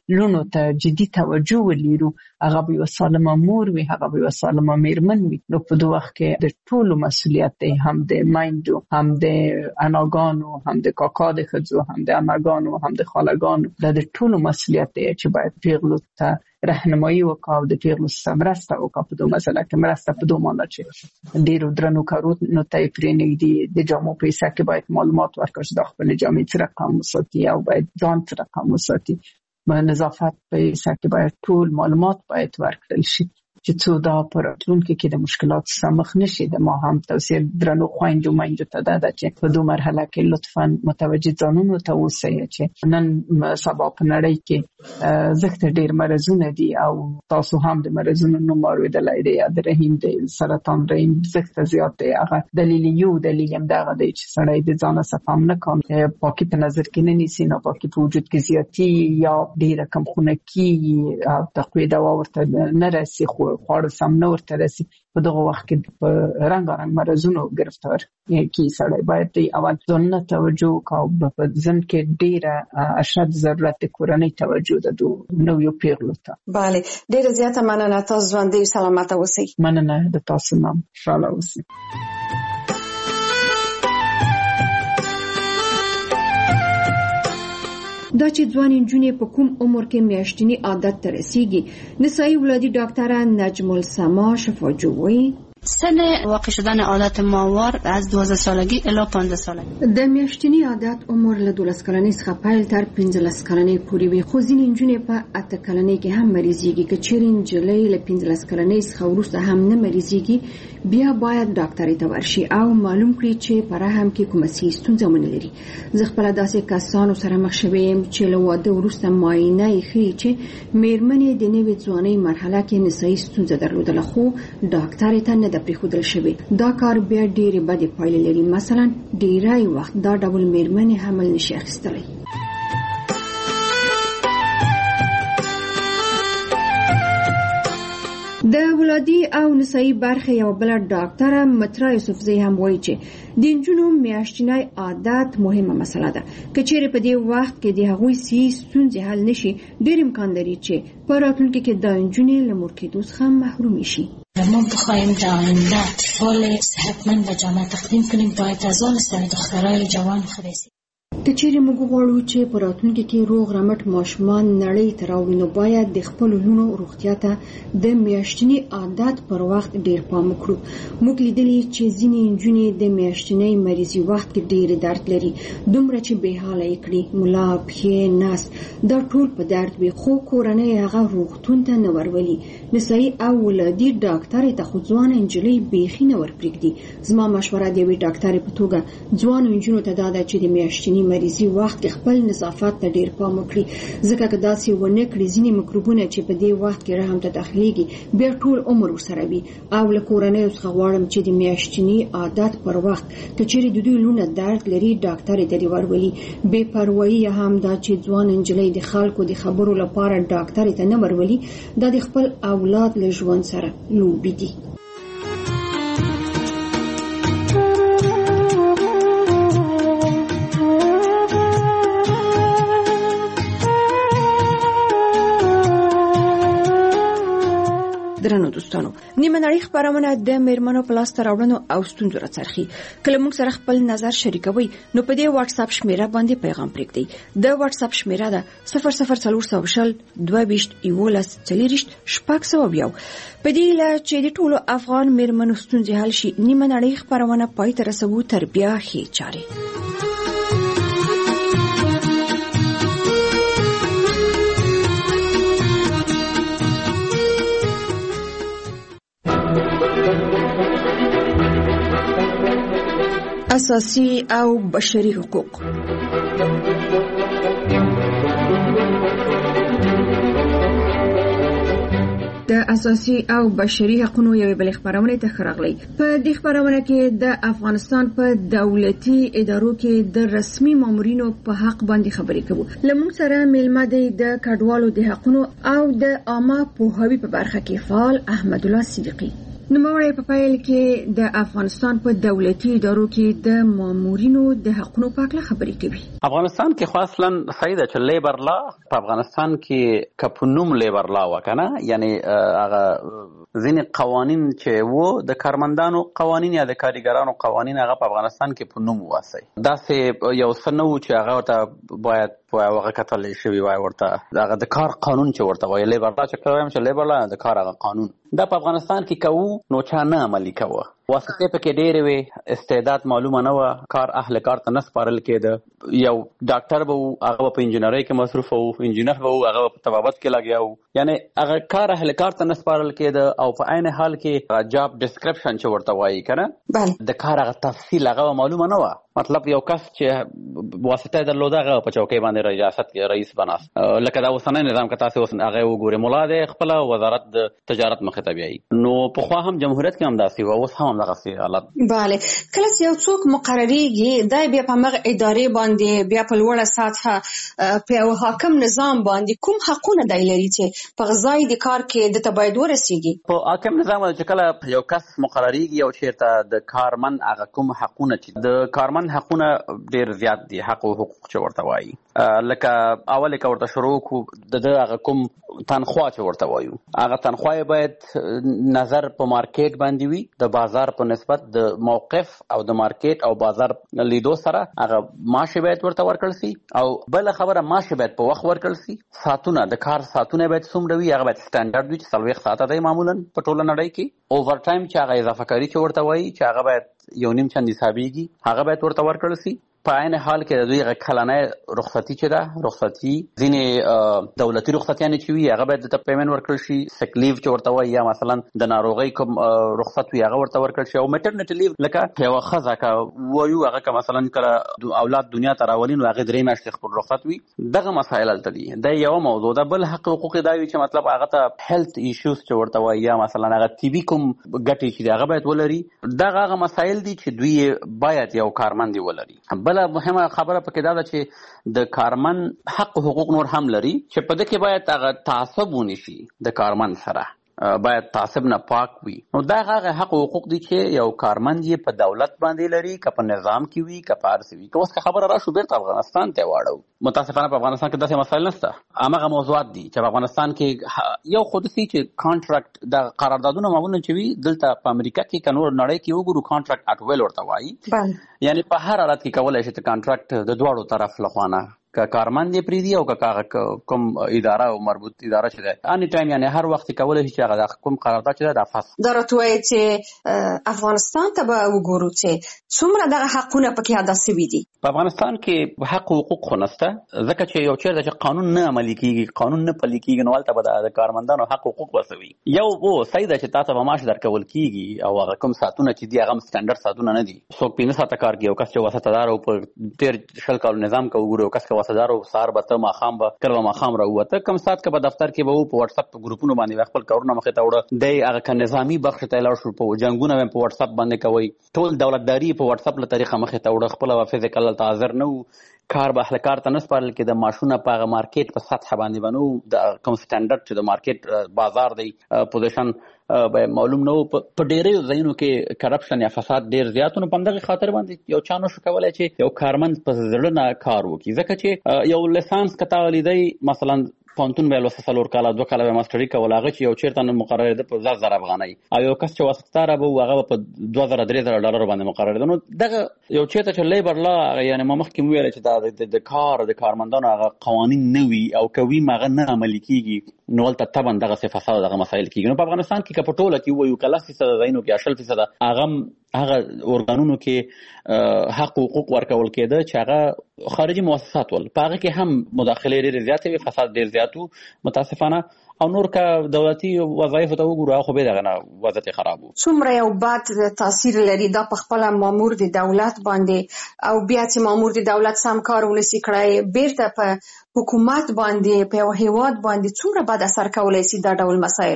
U: لونو ته جدي توجه ولرو، هغه به سالمه مور وي، هغه به سالمه میرمن وي. نو په دوه وخت کې د ټولو مسولیت دی، هم د مایندو، هم د اناګانو، هم د کاکا د خځو، هم د اماګانو، هم د خالګانو. د ټولو مسولیت دی چې باید پیغلو ته رهنمایي وکاو، د پیغلو سره مرسته وکاو په دوه مسله کې. مرسته په دوه معنی چې ډیرو درنو کارونو ته پرېنږدي، د جامو پیسه کې باید معلومات ورکړي چې د خپل جامې سره رقم وساتي او باید ځان سره رقم وساتي. نظافت پیسه کې باید ټول معلومات باید ورکړل شي چې څو دا پر راتلونکي کې د مشکلات سره مخ نشي. د ما هم توصیه درنو خویندو مینځو ته ده چې په دوه مرحله کې لطفاً متوجه ځانونو ته اوسئ چې نن سبا په نړۍ کې زخت ډیر مرزونه دي او تاسو هم د مرزونو نوم اوریدلای دی. د رحم د سرطان رحم زخت زیات دی. هغه دلیل هم دا دی چې سړی د ځان څخه پام نه کوي، پاکي په نظر کې نه نیسي، نه پاکي په وجود کې زیاتی یا ډیر کم خونه کې تقوی دوا ورته نه راسي، خواړه سم نه ورته راسي. په دغه وخت کې په رنګارنګ مرزونو گرفتار کی سړی باید دی اول ځان توجه وکاو. په ځن کې ډیره اشد ضرورت کورنۍ توجه ده نو یو پیغلو ته.
B: بله، ډیره زیاته مننه. تاسو ژوندۍ سلامت اوسئ.
U: مننه د تاسو نام خوشاله اوسئ.
S: دا چې ځوان نجونې په کوم عمر کې میاشتنی عادت ته رسیږي، نسایي ولادي ډاکټره نجم السما شفاجوی
V: سن واقع شدن عادت ماهوار از 12 سالگی الی 15 سالگی.
S: د میاشتنی عادت عمر له 12 کلنۍ څخه پیل تر 15 کلنۍ پورې وي، خو ځینې نجونې په 8 کلنۍ کې هم مریضېږي. که چیرې نجلۍ له 15 کلنۍ څخه وروسته هم نه مریضېږي، بیا باید ډاکټر ته ورشي او معلوم کړي چې په رحم کې کومه ستونزه ونه لري. زه خپل داسې کسانو سره مخ شوم چې له واده وروسته معاینه یې ښیي چې میرمنې د نوې ځوانۍ مرحله کې نسایي ستونزه درلودله، خو ډاکټر ته نه د پریښودل شوی. دا کار بیا ډېرې بدې پایلې لري. مثلا ډېری وخت دا ډول میرمنې حمل نشي اخیستلی. د ولادي او نسایي برخه یو بل ډاکټره مترا یوسفزۍ هم وایي چې د نجونو میاشتنی عادت مهمه مسله ده. که چیرې په دې وخت کې د هغوی ستونزې حل نشي، ډېر امکان لري چې په راتلونکي کې د نجونې له مور کېدو څخه محروم شي.
D: ما بخوایم در آینده اطفال صحتمند و جامعه تقدیم کنیم، باید از آن استن دخترای جوان خبرسیم.
S: که چیرې موږ غواړو چې په راتلونکي کې روغ رمټ ماشومان نړۍ ته راوړو، نو باید د خپلو لوڼو روغتیا ته د میاشتني عادت پر وخت ډېر پام وکړو. موږ لیدلي چې ځینې نجونې د میاشتنۍ مریضي وخت کې ډېر درد لري، دومره چې بې حاله یې کړي، ملا، پښې، نس، دا ټول په درد وي، خو کورنۍ هغه روغتون ته نه ورولي. نسایي او ولادي ډاکټرې ته خو ځوانه نجلۍ بیخي نه ورپرېږدي. زما مشوره د یوې ډاکټرې په توګه ځوانو نجونو ته دا ده چې د میاشتني مریضي وخت خپل نظافت ته ډیر پام وکړي، ځکه که داسې ونه کړي ځینې میکروبونه چې په دې وخت کې رحم ته داخليږي بیا ټول عمر ورسره وي. او له کورنۍ څخه غواړم چې د میاشتني عادت پر وخت که چیرې د دوی لونه درد لري، ډاکټر ته دی ورولي. بې پروايي هم دا چې ځوان نجلۍ د خلکو د خبرو لپاره ډاکټر ته نه ورولي، دا د خپل اولاد له ژوند سره لوبې دي. درنو دوستانو، نیمه نړۍ خبرونه د میرمنو په لاس ته راوړنو او ستونزو راڅرخي. کله موږ سره خپل نظر شریکوي نو په دې واتس اپ شمیره باندې پیغام پرېږدئ. د واتس اپ شمیره ده 00420 22 11 4 په دې لا چې د ټولو افغان میرمنو ستونزې حل شي، نیمه نړۍ خبرونه پای ته رسوو تر بیا ښې چارې. اساسي او بشري حقوق. د اساسي او بشري حقوقو یوې بل خبرونه ته خراغلي. په دې خبرونه کې د افغانستان په دولتي ادارو کې د رسمي مامورینو په حق باندې خبرې کوو. لمون سره ملما د کډوالو د حقوقو او د عامه پوهاوي په برخه کې فعال احمد الله صدیقي. نوموړی په پیل کې د افغانستان په دولتي ادارو کې د مامورینو د حقونو په اړه خبرې کوي.
K: افغانستان کې خو اصلا صحیح ده چې لیبر لا په افغانستان کې کپنوم لیبر لا وکنه، یعنی هغه ځینې قوانین چې وو د کارمندانو قوانین یا د کارګرانو قوانین هغه په افغانستان کې په نوم واسي. داسې یو څه نه و چې هغه ته باید هغه کتل شوی وای، ورته هغه د کار قانون چې ورته وایي لیبر لا چې کوم چې لیبر لا د کار هغه قانون دا په افغانستان کې کوو نو چا نه عملي کوه. واسطه پکې ډېرې وې، استعداد معلومه نه وه، کار اهل کار ته نه سپارل کېده. یو ډاکټر به و هغه په انجینرۍ کې مصروف و، انجینر به و هغه په طبابت کې لګیا و، یعنی هغه کار اهل کار ته نه سپارل کېده. او په عین حال کې جاب ډسکرپشن چې ورته وایي کنه د کار هغه تفصیل هغه معلومه نه وه. مطلب یو کس چې واسطه درلوده هغه په چوکۍ باندې ریاست کې رئیس بناست، لکه دا اوسنی نظام که تاسو اوس هغه وګورئ ملا دی خپل وزارت د تجارت مخې ته بیایي. نو پخوا هم جمهوریت کې هم داسې وه، اوس هم دغسې حالت.
B: بله، کله چې یو څوک مقرریږي دا بیا په هغه ادارې باندې بیا په لوړه سطحه په یو حاکم نظام باندې کوم حقونه دی لري چې په ځای د کار کې د تبعید ورسیږي؟
K: په حاکم نظام چې کله یو کس مقرریږي او چیرته د کارمن هغه کوم حقونه چې د کارمن حقونه ډیر زیات دي، حق او حقوق چې ورته وایي. لکه اول کې ورته شروع کو د هغه کوم تنخواه چې ورته وایو، هغه تنخواه باید نظر په مارکیټ باندې وي، د بازار په نسبت د موقف او د مارکیټ او بازار لیدو سره هغه معاش باید ورته ورکړل شي. او بل خبره معاش باید په وخت ورکړل شي. ساعتونه د کار ساعتونه باید څومره وي، هغه باید سټانډرډ وي چې 40 ساعته دی معمولا په ټوله نړۍ کې. اوور ټایم چې هغه اضافه کاری چې ورته وایي چې هغه باید 1.5 چند حسابيږي، هغه باید ورته ورکړل شي. په عین حال کې د دوی کلنۍ رخصتي چې ده، رخصتي ځینې دولتي رخصتیانې چې وي هغه باید د پیمنټ ورکړل شي. سیک لیو چې ورته وایي یا مثلا د ناروغۍ کوم رخصت وي هغه ورته ورکړل شي. او میټرنټي لیو لکه یوه ښځه که وایو هغه که مثلا کله اولاد دنیا ته راولي نو هغې 3 میاشتې خپل رخصت وي. دغه مسایل هلته دي. دا یوه موضوع ده. بل حق حقوق دا وي چې مطلب هغه ته هیلث ایشوز چې ورته وایي یا مثلا هغه طبي کوم ګټې چې دي هغه باید ولري. دغه هغه مسایل دي چې دوی باید یو کارمند ولري. بله مهمه خبره پکې دا ده چې د کارمن حق او حقوق نور هم لري چې په دې کې باید هغه تعصب ونشي. د کارمن سره باید تعصب نه پاک وي. نو دا هغه حق او حقوق دي چې یو کارمند یې په دولت باندې لري، که په نظام کې وي که په هر څه وي. که اوس خبره راشو بیرته افغانستان ته واړو، متاسفانه په افغانستان کې داسې مسایل نشته. هماغه موضوعات دي چې په افغانستان کې یو خو داسې چې کانټراکټ د قراردادونه معمولا چې وي دلته په امریکا کې که نور نړۍ کې وګورو کانټراکټ اټ ویل ورته وایي. یعنی په هر حالت کې کولی شي چې کانټراکټ د دواړو طرف له خوا نه که کارمند یې پرېږدي او که کوم اداره او مربوط اداره چې ده اني ټایم، یعنی هر وخت کولی شي چې هغه کوم قرارداد چې ده دا فسخ.
B: دا راته وایي چې افغانستان ته به وګورو چې څومره دغه حقونه پکې ادا شوي دي.
K: په افغانستان کې حق او حقوق خو نشته، ځکه چې یو چېرته چې قانون نه عملي کېږي، قانون نه پلي کېږي، نو هلته به د کارمندانو حق او حقوق به څه وي. یو صحیح ده چې تا ته به معاش درکول کېږي او هغه کوم ساعتونه چې دي هغه هم سټنډرډ ساعتونه نه دي. څوک 15 ساعته کار کوي، یو کس چې واسطهدار او په تېر 20 کالو نظام کې وګورو، یو کس که واسطهدار او سهار به ته ماښام به کله به ماښام راووته، کم ساعت که په دفتر کې به و په واټساپ په ګروپونو باندې خپل کارونه مخې ته وړه. دی هغه که نظامي بخش ته یې لاړ شو، په جنګونه به په واټساپ باندې کوئ، ټول دولتداري په واټساپ له طریقه مخې ته وړه. خپله به فزیکل هلته حاضر نه وو، کار به اهل کار ته نه سپارل کېده، معاشونه په هغه مارکیټ په سطحه باندې به نه وو. د کوم سټنډرډ چې د مارکیټ بازار دی پوزیشن به معلوم نه وو. په ډېرو ځایونو کې کرپشن یا فساد ډېر زیات و. نو په همدغې خاطر باندې یو چا نه شو کولی چې یو کارمند په زړه نه کار وکړي، ځکه چې یو لیسانس که تا لیدی مثلا پوهنتون به یې لوسته 4 کاله 2 کاله به ماسټري کول، هغه چې یو چېرته نه مقررېده په 10,000 افغانۍ، او یو کس چې واسطهداره به و هغه به په 2,000-3,000 باندې مقررېده. نو دغه یو چېرته چې لیبر لا یعنې ما مخکې مو ویله چې دا د کار د کارمندانو هغه قوانین نه وي او که وي هغه نه عملي کېږي، نو هلته طبعا دغسې فساد او دغه مسایل کېږي. نو په افغانستان کې که په ټوله کې ووایو که 10% ځایونو کې 80% هغه ارګانونو کې حق او حقوق ورکول کېده چې هغه خارجي مؤسسات ول، په هغه کې هم مداخلې ډېرې زیاتې وې، فساد ډېر زیات و متاسفانه. او نور که دولتي وظایفو ته وګورو هغه خو بې دغه نه وضعیت یې خراب و.
B: څومره یو بد تاثیر لري دا په خپله مامور د دولت باندې، او بیا چې مامور د دولت سم کار ونسي کړی بیرته په حکومت باندې په یو هیواد باندې څومره بد اثر کولی شي دا ډول مسایل؟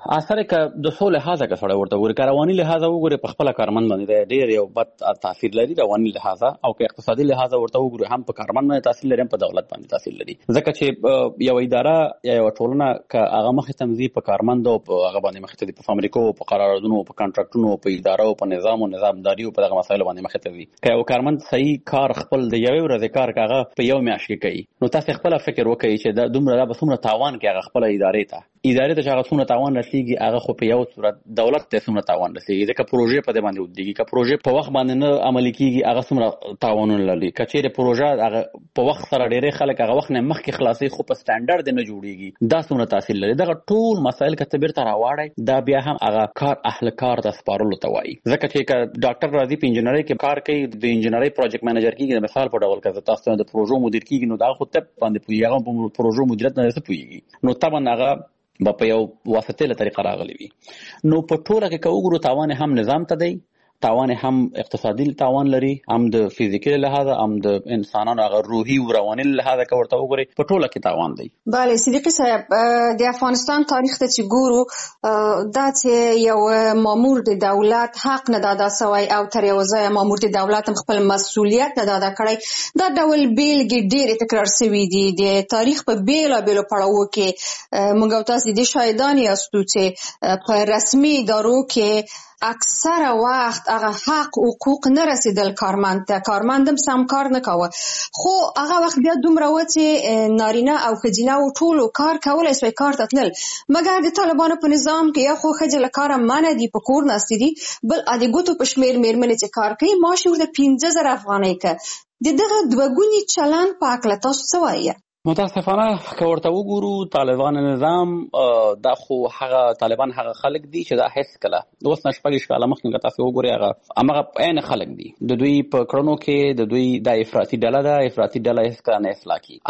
C: اثر ک د سو لحاظه که سره ورته ګوري رواني لحاظه وګوري په خپل کارمند باندې ډیر یو بد تاثیر لري رواني لحاظه او که اقتصادي لحاظه ورته وګوري هم په کارمند باندې تاثیر لري هم په دولت باندې تاثیر لري ځکه چې یو اداره یا یو ټولنه ک هغه مخ تنظیم په کارمند او په هغه باندې مخ ته په فابریکو په قراردادونو په کانټراکټونو په ادارو په نظام او نظامداري او په دغه مسایلو باندې مخ ته وي که یو کارمند صحیح کار خپل د یوې ورځې کار کاغه په یو میاشت کې کوي نو تاسو خپل فکر وکړئ چې دا دومره به څومره تاوان کوي هغه خپل ادارې ته چې هغه څومره تاوان رسیږي هغه خو په یو صورت دولت ته څومره تاوان رسیږي ځکه پروژې په دې باندې ودیږي که پروژې په وخت باندې نه عملي کیږي هغه څومره تاوانونه لري کچېره پروژه هغه په وخت سره ډېرې خلک هغه وخت نه مخکې خلاصي خو په سټانډرډ نه جوړیږي دا څومره تاثیر لري دغه ټول مسایل که تبیر ته راوړی دا بیا هم هغه کار اهل کار ته سپارلو ته وایي ځکه چې ډاکټر راځي په انجینرۍ کې کار کوي د انجینرۍ پروجیکټ منیجر کیږي د مثال په ډول که تاسو د پروژو مدیر کیږي نو دا خو ته باندې پوهیږي هغه په پروژو مدیریت نه پوهیږي نو طبعا هغه په یو واسطه له طریقه راغلی وي نو په ټوله کې وګورو تاوان هم نظام ته دی تاوان هم اقتصادي تاوان لري هم د فزیکي لحاظه هم د انسانانو هغه روحي او رواني لحاظه که ورته وګوري په ټوله کې تاوان دی.
B: بله صدیقي صاحب د افغانستان تاریخ ته چې ګورو دا چې یو مامور د دولت حق نه ادا شوی او تر یو ځایه مامور د دولت هم خپل مسؤلیت نه ادا کړی دا ډول بیلګې ډېرې تکرار شوي دي د تاریخ په بیلابیلو پړاوو کې موږ او تاسو د شاهدان یاستو چې په رسمي ادارو کې اکثره وخت هغه حق حقوق نه رسیدل کارمند ته کارمندم سم کار نه کاوه خو هغه وخت بیا دومره و چې نارینه او ښځینه او ټولو کار کولای شوی کار ته تلل مګر د طالبانو په نظام کې یا خو ښځې له کاره منع دي په کور ناستې دي بل د ګوتو په شمېر مېرمنې چې کار کوي معاش ورته 15,000 افغانۍ که د دغه دوه ګوني چلند په هکله تاسو څه وایئ؟
C: متاسفانه که ورته وګورو طالبان نظام دا خو هغه طالبان هغه خلک دي چې دا هیڅ کله اوس نه شپږ کاله مخکې که تاسو وګورئ هغه همغه عین خلک دي د دوی په کړنو کې د دوی دا افراطي ډله ده افراطي ډله هیڅ کله نه اصلاح کیږي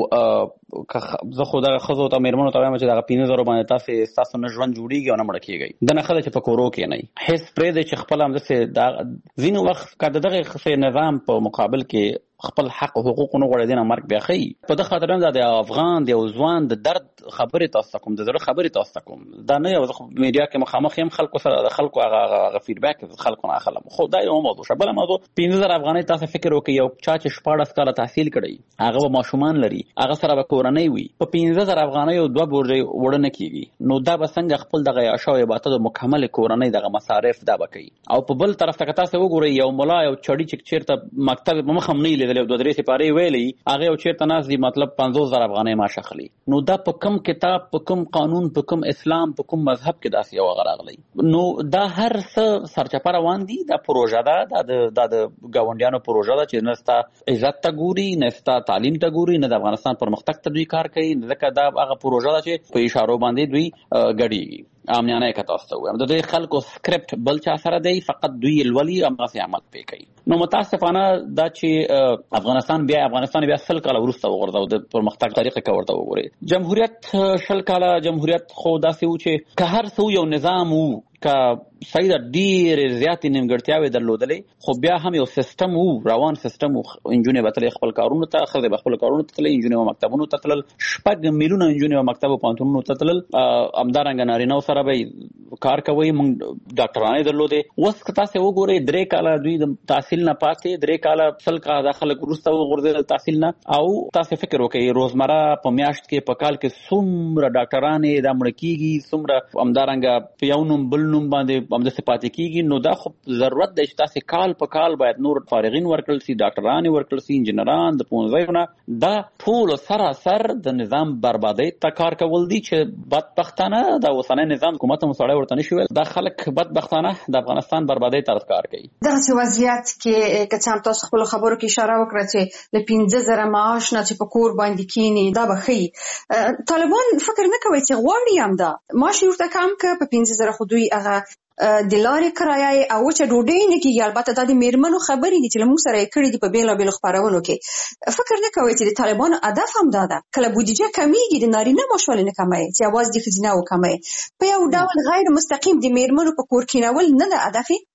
C: او زه خو دغه ښځو ته مېرمنو ته وایم چې دغه 15,000 باندې ستاسو نه ژوند جوړیږي او نه مړه کیږئ دا نه ښه ده چې په کورو کې نه هیڅ پرېږدئ چې خپله همداسې ځینې وخت که د دغه نظام په مقابل کې خپل حق او حقوق نه غوړي دینه مرګ بیا خي په دغه خاطر هم د افغان د ځوان د درد خبرې تاسو کوم د زړه خبرې تاسو کوم دا نه یو میډیا کې مخامخ هم خلکو سره د خلکو هغه فیډبیک خلکو نه اخلم خو دا یو موضوع شبل موضوع 15,000 افغانۍ تاسو فکر وکړئ یو چا چې 14 کاله تحصیل کړی هغه به ماشومان لري هغه سره به کورنۍ وي په 15,000 افغانۍ او دوه بورجې وړنه کیږي نو دا به څنګه خپل دغه عشا او عبادت د مکمل کورنۍ دغه مصارف دا به کوي او په بل طرف ته تاسو وګورئ یو مولا یو چړی چې چیرته مکتب په مخ هم نه لیدل او دوه درې سپاره ویلي هغه یو چیرته ناز دی مطلب 50,000 افغانۍ معاش اخلي نو دا په کوم کتاب په کوم قانون په کوم اسلام په کوم مذهب کې داسې یو غراغلی نو دا هر څه سرچپه روان دي دا پروژه ده د ګاونډیانو پروژه ده چې نستا عزت ته ګوري نستا تعلیم ته ګوري نه د افغانستان پرمختګ ته دوی کار کوي ځکه دا هغه پروژه ده چې په اشارو باندې دوی ګډیږي امنیانه که تاسو ته وایم د دوی خلکو سکرپټ بل چا سره دی فقط دوی الولي امغه عمل پې کوي نو متاسفانه دا چې افغانستان بیا 100 کاله وروسته وغورځو د پرمختګ طریقه کې ورته وګورئ جمهوریت 100 کاله جمهوریت خو داسې و چې که هر څه یو نظام وو که صحیح ده ډېرې زیاتې نیمګړتیاوې درلودلې خو بیا هم یو سیستم وو روان سیستم وو نجونې به تلې خپل کارونو ته ښځې به خپل کارونو ته تللې نجونې به مکتبونو ته تلل 6 میلیونه نجونې به مکتب او پوهنتونونو ته تلل همدارنګه نارینهو سره به کار کوئ موږ ډاکټرانې درلودې اوس که تاسې وګورئ 3 کاله دوی د تحصیل نه پاتې 3 کاله 100 کاله دا خلک وروسته وغورځېدل تحصیل نه او تاسې فکر وکړئ روزمره په میاشت کې په کال کې څومره ډاکټرانې دا مړه کېږي څومره همدارنګه په یو نوم بل نوم باندې همداسې پاتې کېږي نو دا خو ضرورت دی چې تاسې کال په کال باید نور فارغین ورکړل سي ډاکټرانې ورکړل سي انجینران د پوهنځیو نه دا ټول سراسر د نظام بربادۍ ته کار کول دي چې بدبختانه د اوسنی نظام حکومت هم سړی ورته نشي ویل دا خلک بدبختانه د افغانستان بربادۍ ته کار کوي
B: دغسې وضعیت کې که څه هم تاسو خپلو خبرو کې اشاره وکړه چې له 15,000 معاش نه چې په کور باندې کینی دا به ښیي طالبان فکر نه کوي چې غواړي هم دا معاش یې ورته کم که په 15,000 خو دوی هغه د لارې کرایه او چې ډوډۍ نه کېږي البته دا د میرمنو خبرې دي چې له موږ سره یې کړي دي په بېلابېلو خپرونو کې فکر نه کوئ چې د طالبانو هدف هم دا ده کله بودیجه کمیږي د نارینه معاش ولې نه کموي چې یوازې د ښځینه وکموي په یو ډول غیر مستقیم د میرمنو په کور کېنول نه ده هدف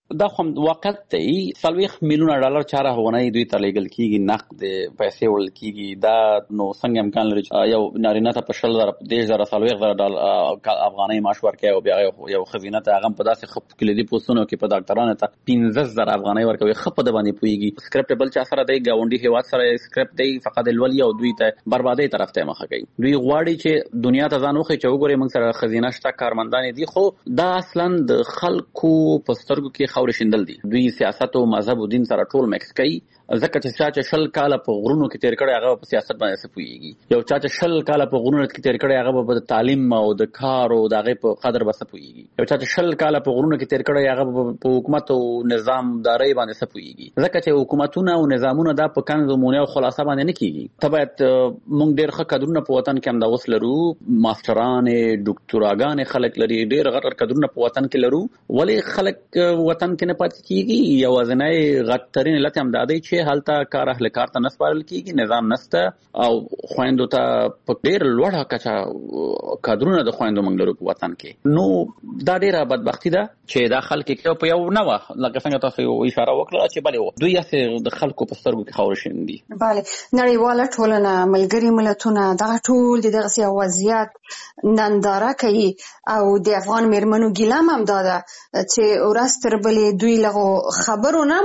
C: دا خو واقعیت دی 40 میلیونه ډالر چاره هونې دوی ته لیږل کیږي نقد پیسې ورل کیږي دا نو څنګه امکان لري یو نارینه ته په 10,000 ډالر افغاني معاش ورکړي او بیا یو خزینه ته هغه په داسې خپ کلیدي پوسټونو کې په ډاکټرانو ته 15,000 افغاني ورکوي خپ د باندې پويږي سکرپټ بل چا سره دی گاونډي هیواد سره سکرپټ دی فقط الولي او دوی ته بربادي طرف ته مخه کوي دوی غواړي چې دنیا ته ځان وخی چې وګوري موږ سره خزینه شته کارمندان دي خو دا اصلا د خلکو په سترګو کې خاور شیندل دي دوی سیاست او مذهب او دین سره ټول مکس کوي ځکه چې 40 کاله په غرونو کې تیر کړي هغه په سیاست باندې سپويږي یو 40 کاله په غرونو کې تیر کړي هغه په تعلیم او د کار او دغه په قدر بس سپويږي یو 40 کاله په غرونو کې تیر کړي هغه په حکومت او نظام داري باندې سپويږي ځکه چې حکومتونه او نظامونه دا په کنزمونه او خلاصه باندې نه کیږي تبعت موږ ډېر ښه قدرونه په وطن کې هم دا اوس لرو ماستران ډاکټراګان خلک لري ډېر غټ قدرونه په وطن کې لرو ولی خلک وطن کې نه پاتې کیږي یو ځنای غټرین علت هم دا دی چې حالت کار اهل کار ته نسپارل کیږي نظام نسته او خويندو ته په ډېر لوړه کچه کادرونه د خويندو منګلرو په وطن کې نو دا ډېره بدبختی ده چې دا خلک کې په یو نوه لکه څنګه تاسو اشاره وکړه چې بلې دوی یې د خلکو په سترګو کې خاور شیندي
B: bale نړیواله ټولنه ملګری ملتونه دا ټول د دغه وضعیت ننداره کوي او د افغان میرمنو ګیلم هم داده چې ورستر بلې دوی لغه خبرونه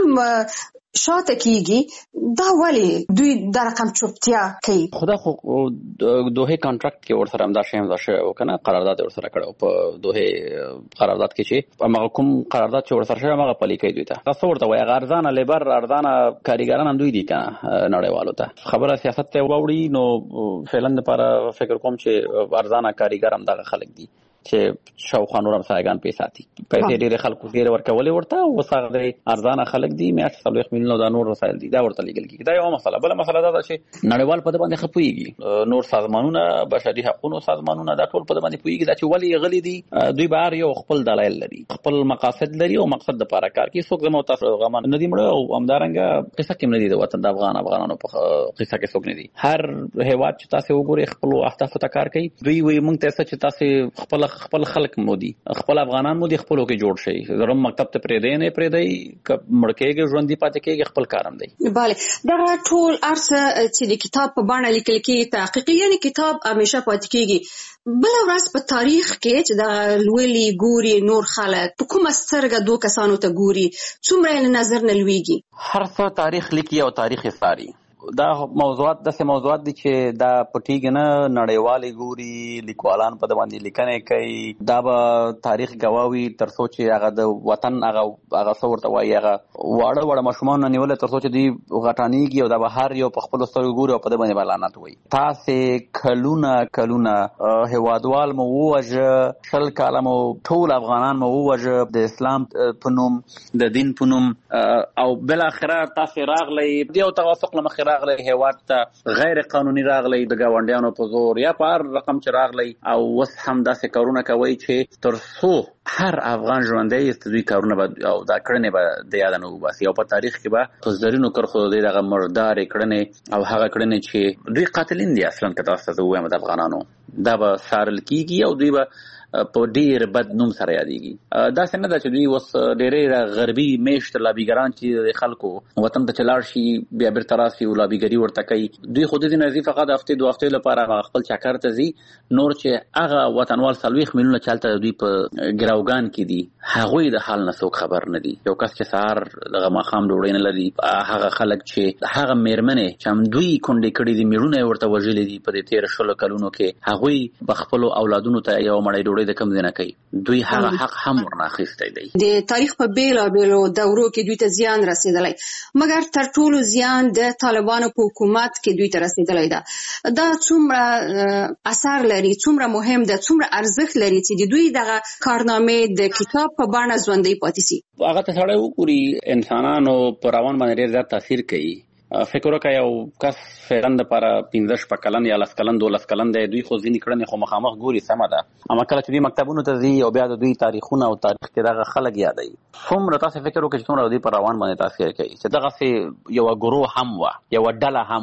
B: شاته کیږي دا ولی دوی د رقم چوپتیا کوي
C: خدا خو دوه کانټراکټ کې ورسره هم دا شی هم دا شی وکنه قرارداد ورسره کړو په دوه قرارداد کې چې هغه کوم قرارداد چې ورسره شوی هغه پلي کوي دوی ته تاسو ورته وایي ارزانه لیبر ارزانه کاریګران هم دوی دي کنه نړیوالو ته خبره سیاست ته وړي نو فعلا لپاره فکر کوم چې ارزانه کاریګر هم دغه خلک دي چې شاوخوا نور هم سایګان پیساتي پیسې ډېر خلکو ډېر ورکولې ورته وسغه ارزانه خلک دي میاشت 40 میلیون دا نور رسایل دي دا ورته لګل کیږي دا یو مسله بل مسله دا چې نړیوال په باندې خپويږي نور سازمانونه بشري حقوقو سازمانونه دا ټول په باندې پويږي دا چې ولی غلي دي دوی بهر یو خپل دلایل لري خپل مقاصد لري او مقصد د لپاره کار کوي څوک زموږ تاسو غمان ندي مړ او همدارنګه قصه کې ندي د وطن د افغانانو په قصه کې څوک ندي هر هیواد چې تاسو وګورئ خپل اهداف ته کار کوي دوی وي مونږ ته چې تاسو خپل خلک مودي خپل افغانان مودي خپلو کې جوړ شي زرم مکتب ته پرې دی نه پرې دی مړکېږي ژوندۍ پاتې کېږي خپل کارم دی
B: bale دا ټول ارسه چې د کتاب په باندې لیکل کېږي تحقیقي یعنی کتاب همیشه پاتې کېږي بل ورځ په تاریخ کې چې د لولي ګوري نور خلک په کومه سترګه دوه کسانو ته ګوري څومره نظر نه لويږي
C: هر څه تاریخ لیکي او تاریخ ساري دا موضوعات دي چې دا پټیږي نه نړیوالي ګوري لیکوالان په باندې لیکنې کوي دا به تاریخ گواوی تر څو چې هغه د وطن هغه څورته وایي هغه واړه ماشومان نیول تر څو چې دی غټانیږي او دا به هر یو په خپل سترګو ګوري او په باندې بلانات وایي تاسو کلونه هوادوال مو ووجه شل کاله مو ټول افغانان مو ووجه د اسلام په نوم د دین په نوم او بل اخره تاسو راغلی دی او توافق لمخ راغلی هیواد ته غیر قانوني راغلی د گاونډیانو په زور یا په هر رقم چې راغلی او وس هم داسې کارونه کوي چې تر څو هر افغان ژوندی دوی کارونه او دا کړنې به د یاد نه وباسي او په تاریخ کې به په زرینو کرخو دغه مردار کړنې او هغه کړنې چې دوی قاتلین دي اصلا که تاسو ته وایم د افغانانو دا به سارل کیږي او دوی به په ډیر بد نوم سره یادېږي دا څنګه چې دوی وس ډېرې غربي میشت لابیګران چې خلکو وطن ته چلاړ شي بیا بیرته راسي او لابیګري ورته کوي دوی خود دې نزي فقط هفته دوه هفته لپاره خپل چکر ته ځي نور چې هغه وطنوال 40 میلیونه چلته دوی په ګراوګان کې دي هغه د حال نه څوک خبر نه دي یو کس چې سهار دغه ماخام ډوړې نه لري هغه خلک چې هغه میرمنې چې دوی کونډې کړې دي میړونه ورته وژلې دي په 13 کلونو کې هغه بخپل اولادونو ته یو مړی ډوړې د کم نه کوي دوی هغه حق هم ورناخسته دی
B: د تاریخ په بیلو دورو کې دوی ته زیان رسیدلی مګر تر ټولو زیان د طالبانو په حکومت کې دوی ته رسیدلی دا څومره اثر لري څومره مهم ده څومره ارزښت لري چې دوی دغه کارنامې د کتاب په باندې ژوندۍ پاتې سي
C: هغه ته سره وګوري انسانانو پر روان باندې ډېر زیات تاثیر کوي فکر وکړه یو کس فعلا د لپاره 15 کلن یا 10 کلن 12 کلن دی دوی خو ځینې کړنې خو مخامخ ګوري سمه ده اما کله چې دوی مکتبونو ته ځي او بیا د دوی تاریخونه او تاریخ کې دغه خلک یادوي څومره تاسو فکر وکړئ چې څومره دوی پر روان باندې تاثیر کوي چې دغه یو ګروه هم و یو ډله هم و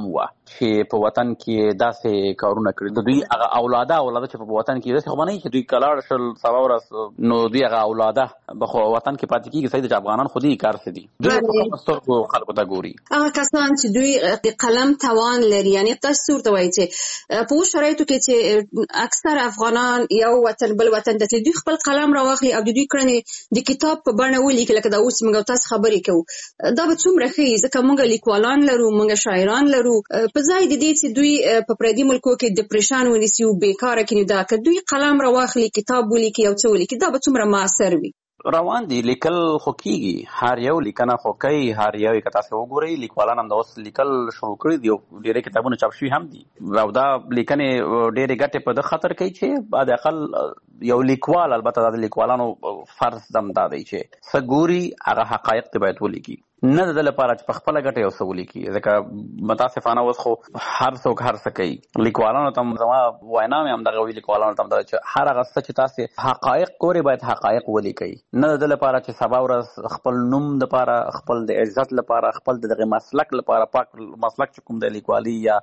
C: چې په وطن کې داسې کارونه کړي د دوی هغه اولاده چې په وطن کې داسې خو نه چې دوی کلاړ شل سبا ورځ نو دوی هغه اولاده په وطن کې پاتې کیږي صحیح د افغانان خودي کار څه دي دوی په سترګو خلکو ته ګوري
B: هغه کسان چې دوی د قلم توان لري یعنی تاسو ورته وایي چې په شرایطو کې چې اکثر افغانان یو وطن بل وطن ته دوی خپل قلم راوخلي او دوی کړنې د کتاب په بڼه ولیکي لکه دا اوس موږ تاسو خبرې کوو دا به څومره ښه ځکه موږ لیکوالان لرو موږ شاعران لرو په ځای د دې چې دوی په پردي ملکو کې ډیپریشن ونیسي او بیکاره کیني دا که دوی قلم راوخلي کتاب ولیکي او څه ولیکي دا به څومره موثر وي
C: روان دي لیکل خو کیږي هر یو لیکنه خو کوي هر یو که تاسو وګورئ لیکوالان هم د اوس لیکل شروع کړي دي او ډېرې کتابونه چاپ شوي هم دي او دا لیکنې ډېرې ګټې په ده خاطر کوي چې بعد اقل یو لیکوال البته د لیکوالانو فرض دم دا دی چې څه ګوري هغه حقایق ته باید ولیکي نه د لپاره چې په خپل ګټه یو څه ولیکي ځکه متاسفانه اوس خو هر څوک هر څه کوي لیکوالانو ته زما وینا مې هم دغه وی لیکوالانو ته دا چې هر هغه څه چې تاسو حقایق ګوري باید حقایق ولیکي نه د لپاره چې سبا ورځ خپل نوم لپاره خپل د عزت لپاره خپل دغه مسلک لپاره پاک مسلک کوم د لیکوالي یا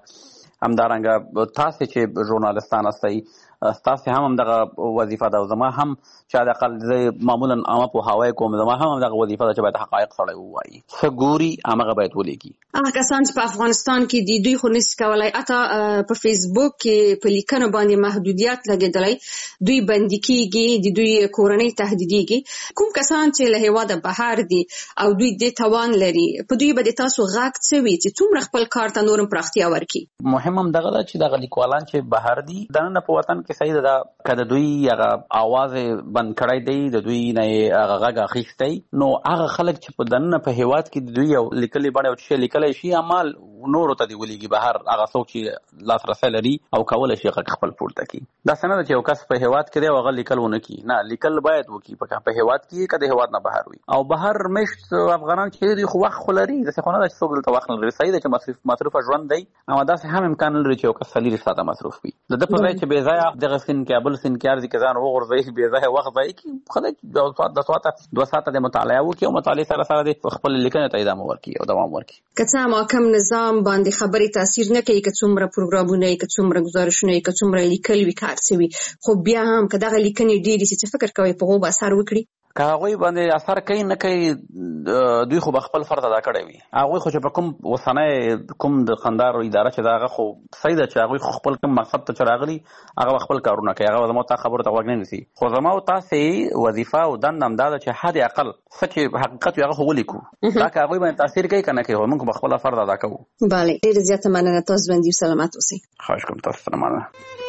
C: همدارنګه تاسو چې ژورنالستان استئ تاسو هم دغه وظیفه ده زما هم چې د اقل معمولا عامه په هوای کوم زما هم دغه وظیفه ده چې باید حقایق سره وایي څه ګوري هغه باید ولیکي
B: هغه کسان چې په افغانستان کې دي دوی خو نشي کولای اته په فیسبوک کې په لیکنو باندې محدودیت لګیدلای دوی بندي کیږي د دوی کورنۍ تهدیدېږي کوم کسان چې له هیواده بهر دي او دوی د توان لري په دوی باندې تاسو غاک څه وی چې څومره خپل کار ته نورم پراختیا ورکړي
C: مهم هم دغه چې دغه لیکوالان چې بهر دي دنه په وطن کې صحیح ده کله دوی هغه आवाज بند کړای دی د دوی نه هغه غږ اخیستی نو هغه خلک چې په دنه په هیواد کې دوی یو لیکلي باندې او چې لیکلي شي عمل نور ته دی ولېږي بهر هغه څوک چې لاسرسي لري او کولای شي خپل پورته کی دا څنګه چې یو کس په هیواد کې دی او هغه لیکل ونه کی نه لیکل باید وکي په هیواد کې کده هیواد نه بهر وي او بهر مشت افغانان چې دوی خو وخت خلري د څه خونه د څوک دلته وخت لري صحیح ده چې مصرف ژوند دی اما دا هم امکان لري چې یو کس سلیری ساده مصرف وي د په ځای چې بې ځای دغه سین کې ابل سین کې ارزي کې ځان وغورځي بې ځای وخت ځای کې خلک د ساعته د مطالعه وکي او مطالعه سره سره خپل لیکنه ته ادامه ورکړي او دوام ورکړي
B: کڅه محکم نظام باندې خبري تاثیر نه کوي که څومره پروګرامونه که څومره گزارشونه که څومره لیکل وکړ سوي خو بیا هم که دغه لیکنې ډېری چې فکر کوي په غو اثر وکړي
C: که هغه باندې اثر کوي نه کوي دوی خو خپل فرض ادا کړی وي هغه خو چې په کوم وسنه کوم د خندار اداره چې دا هغه خو صحیح ده چې هغه خپل کوم مقصد ته چراغلي هغه خپل کارونه کوي هغه زموږ ته خبره ته وګڼي نسی خو زموږ تاسو وظیفه او دندم دا چې حد اقل څه حقیقت هغه خو ولیکو دا که هغه باندې تاثیر کوي کنه کوي موږ خپل فرض ادا کوو
B: bale ډیر زیاته مننه تاسو باندې سلامات اوسئ
C: خواهش کوم تاسو سره مننه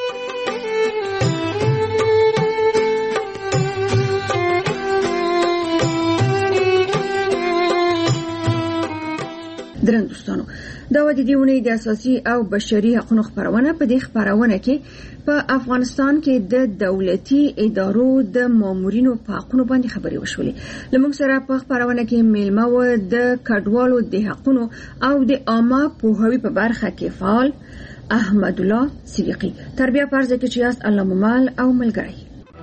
S: درنو دوستانو دا و د دې ونې د اساسي او بشري حقوقو خبرونه په دې خبرونه کې په افغانستان کې د دولتي ادارو د مامورینو په حقوقو باندې خبرې وشولې لمونږ سره په خبرونه کې میلمه و د کډوالو د حقوقو او د عامه پوهاوي په برخه کې فعال احمد الله صدیقی تربیه پرځ کې چې یاست الله ممال او ملګری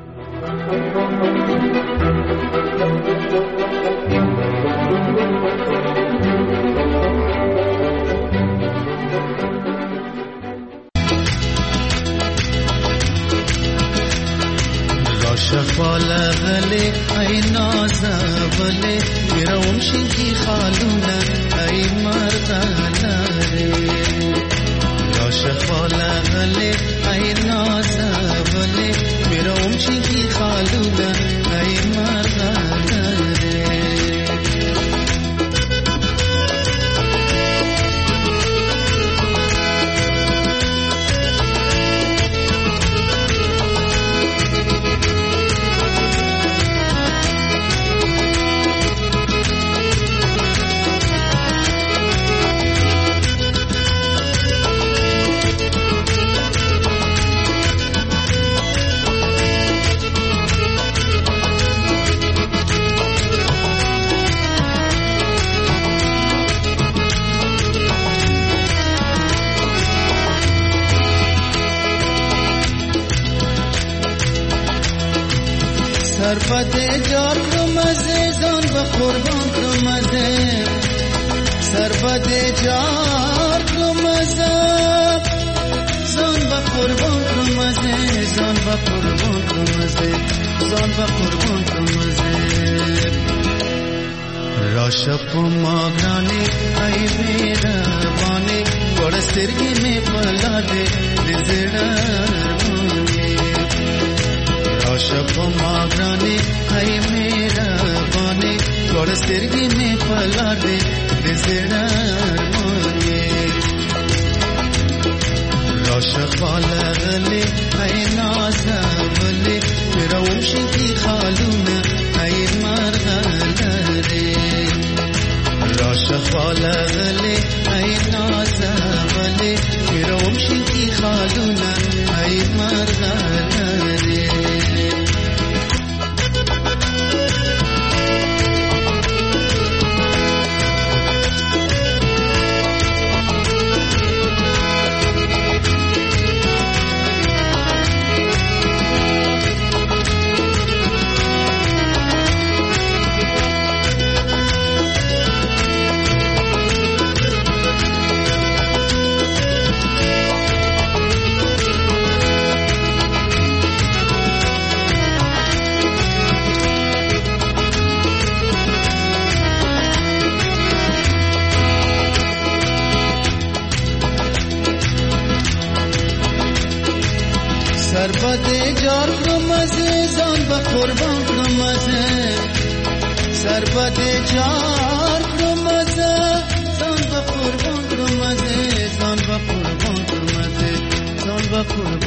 F: شفاله غلي اي نازبله يروم شي خالونه اي مردانه يا شفاله غلي اي نازبله يروم شي خالونه اي مردانه سربده جار کمزه زان و قربان کمزه سربده جار کمزه قربان کنم ازه زان با قربان کنم ازه زان با قربان کنم ازه راشپ ماگرانی ای میربانی گوڑ سترگی میں پلا دے دزڑانی راشپ ماگرانی ای میربانی گوڑ سترگی میں پلا دے دزڑانی راشق بالغلی ای نازولی میروشی کی خالونه ای مرغلری راشق بالغلی ای نازولی میروشی کی خالونه ای مرغلری سربت جار کرمزه زان با قربان کرمزه سربت جار کرمزه زان با قربان کرمزه زان با قربان کرمزه زان با قربان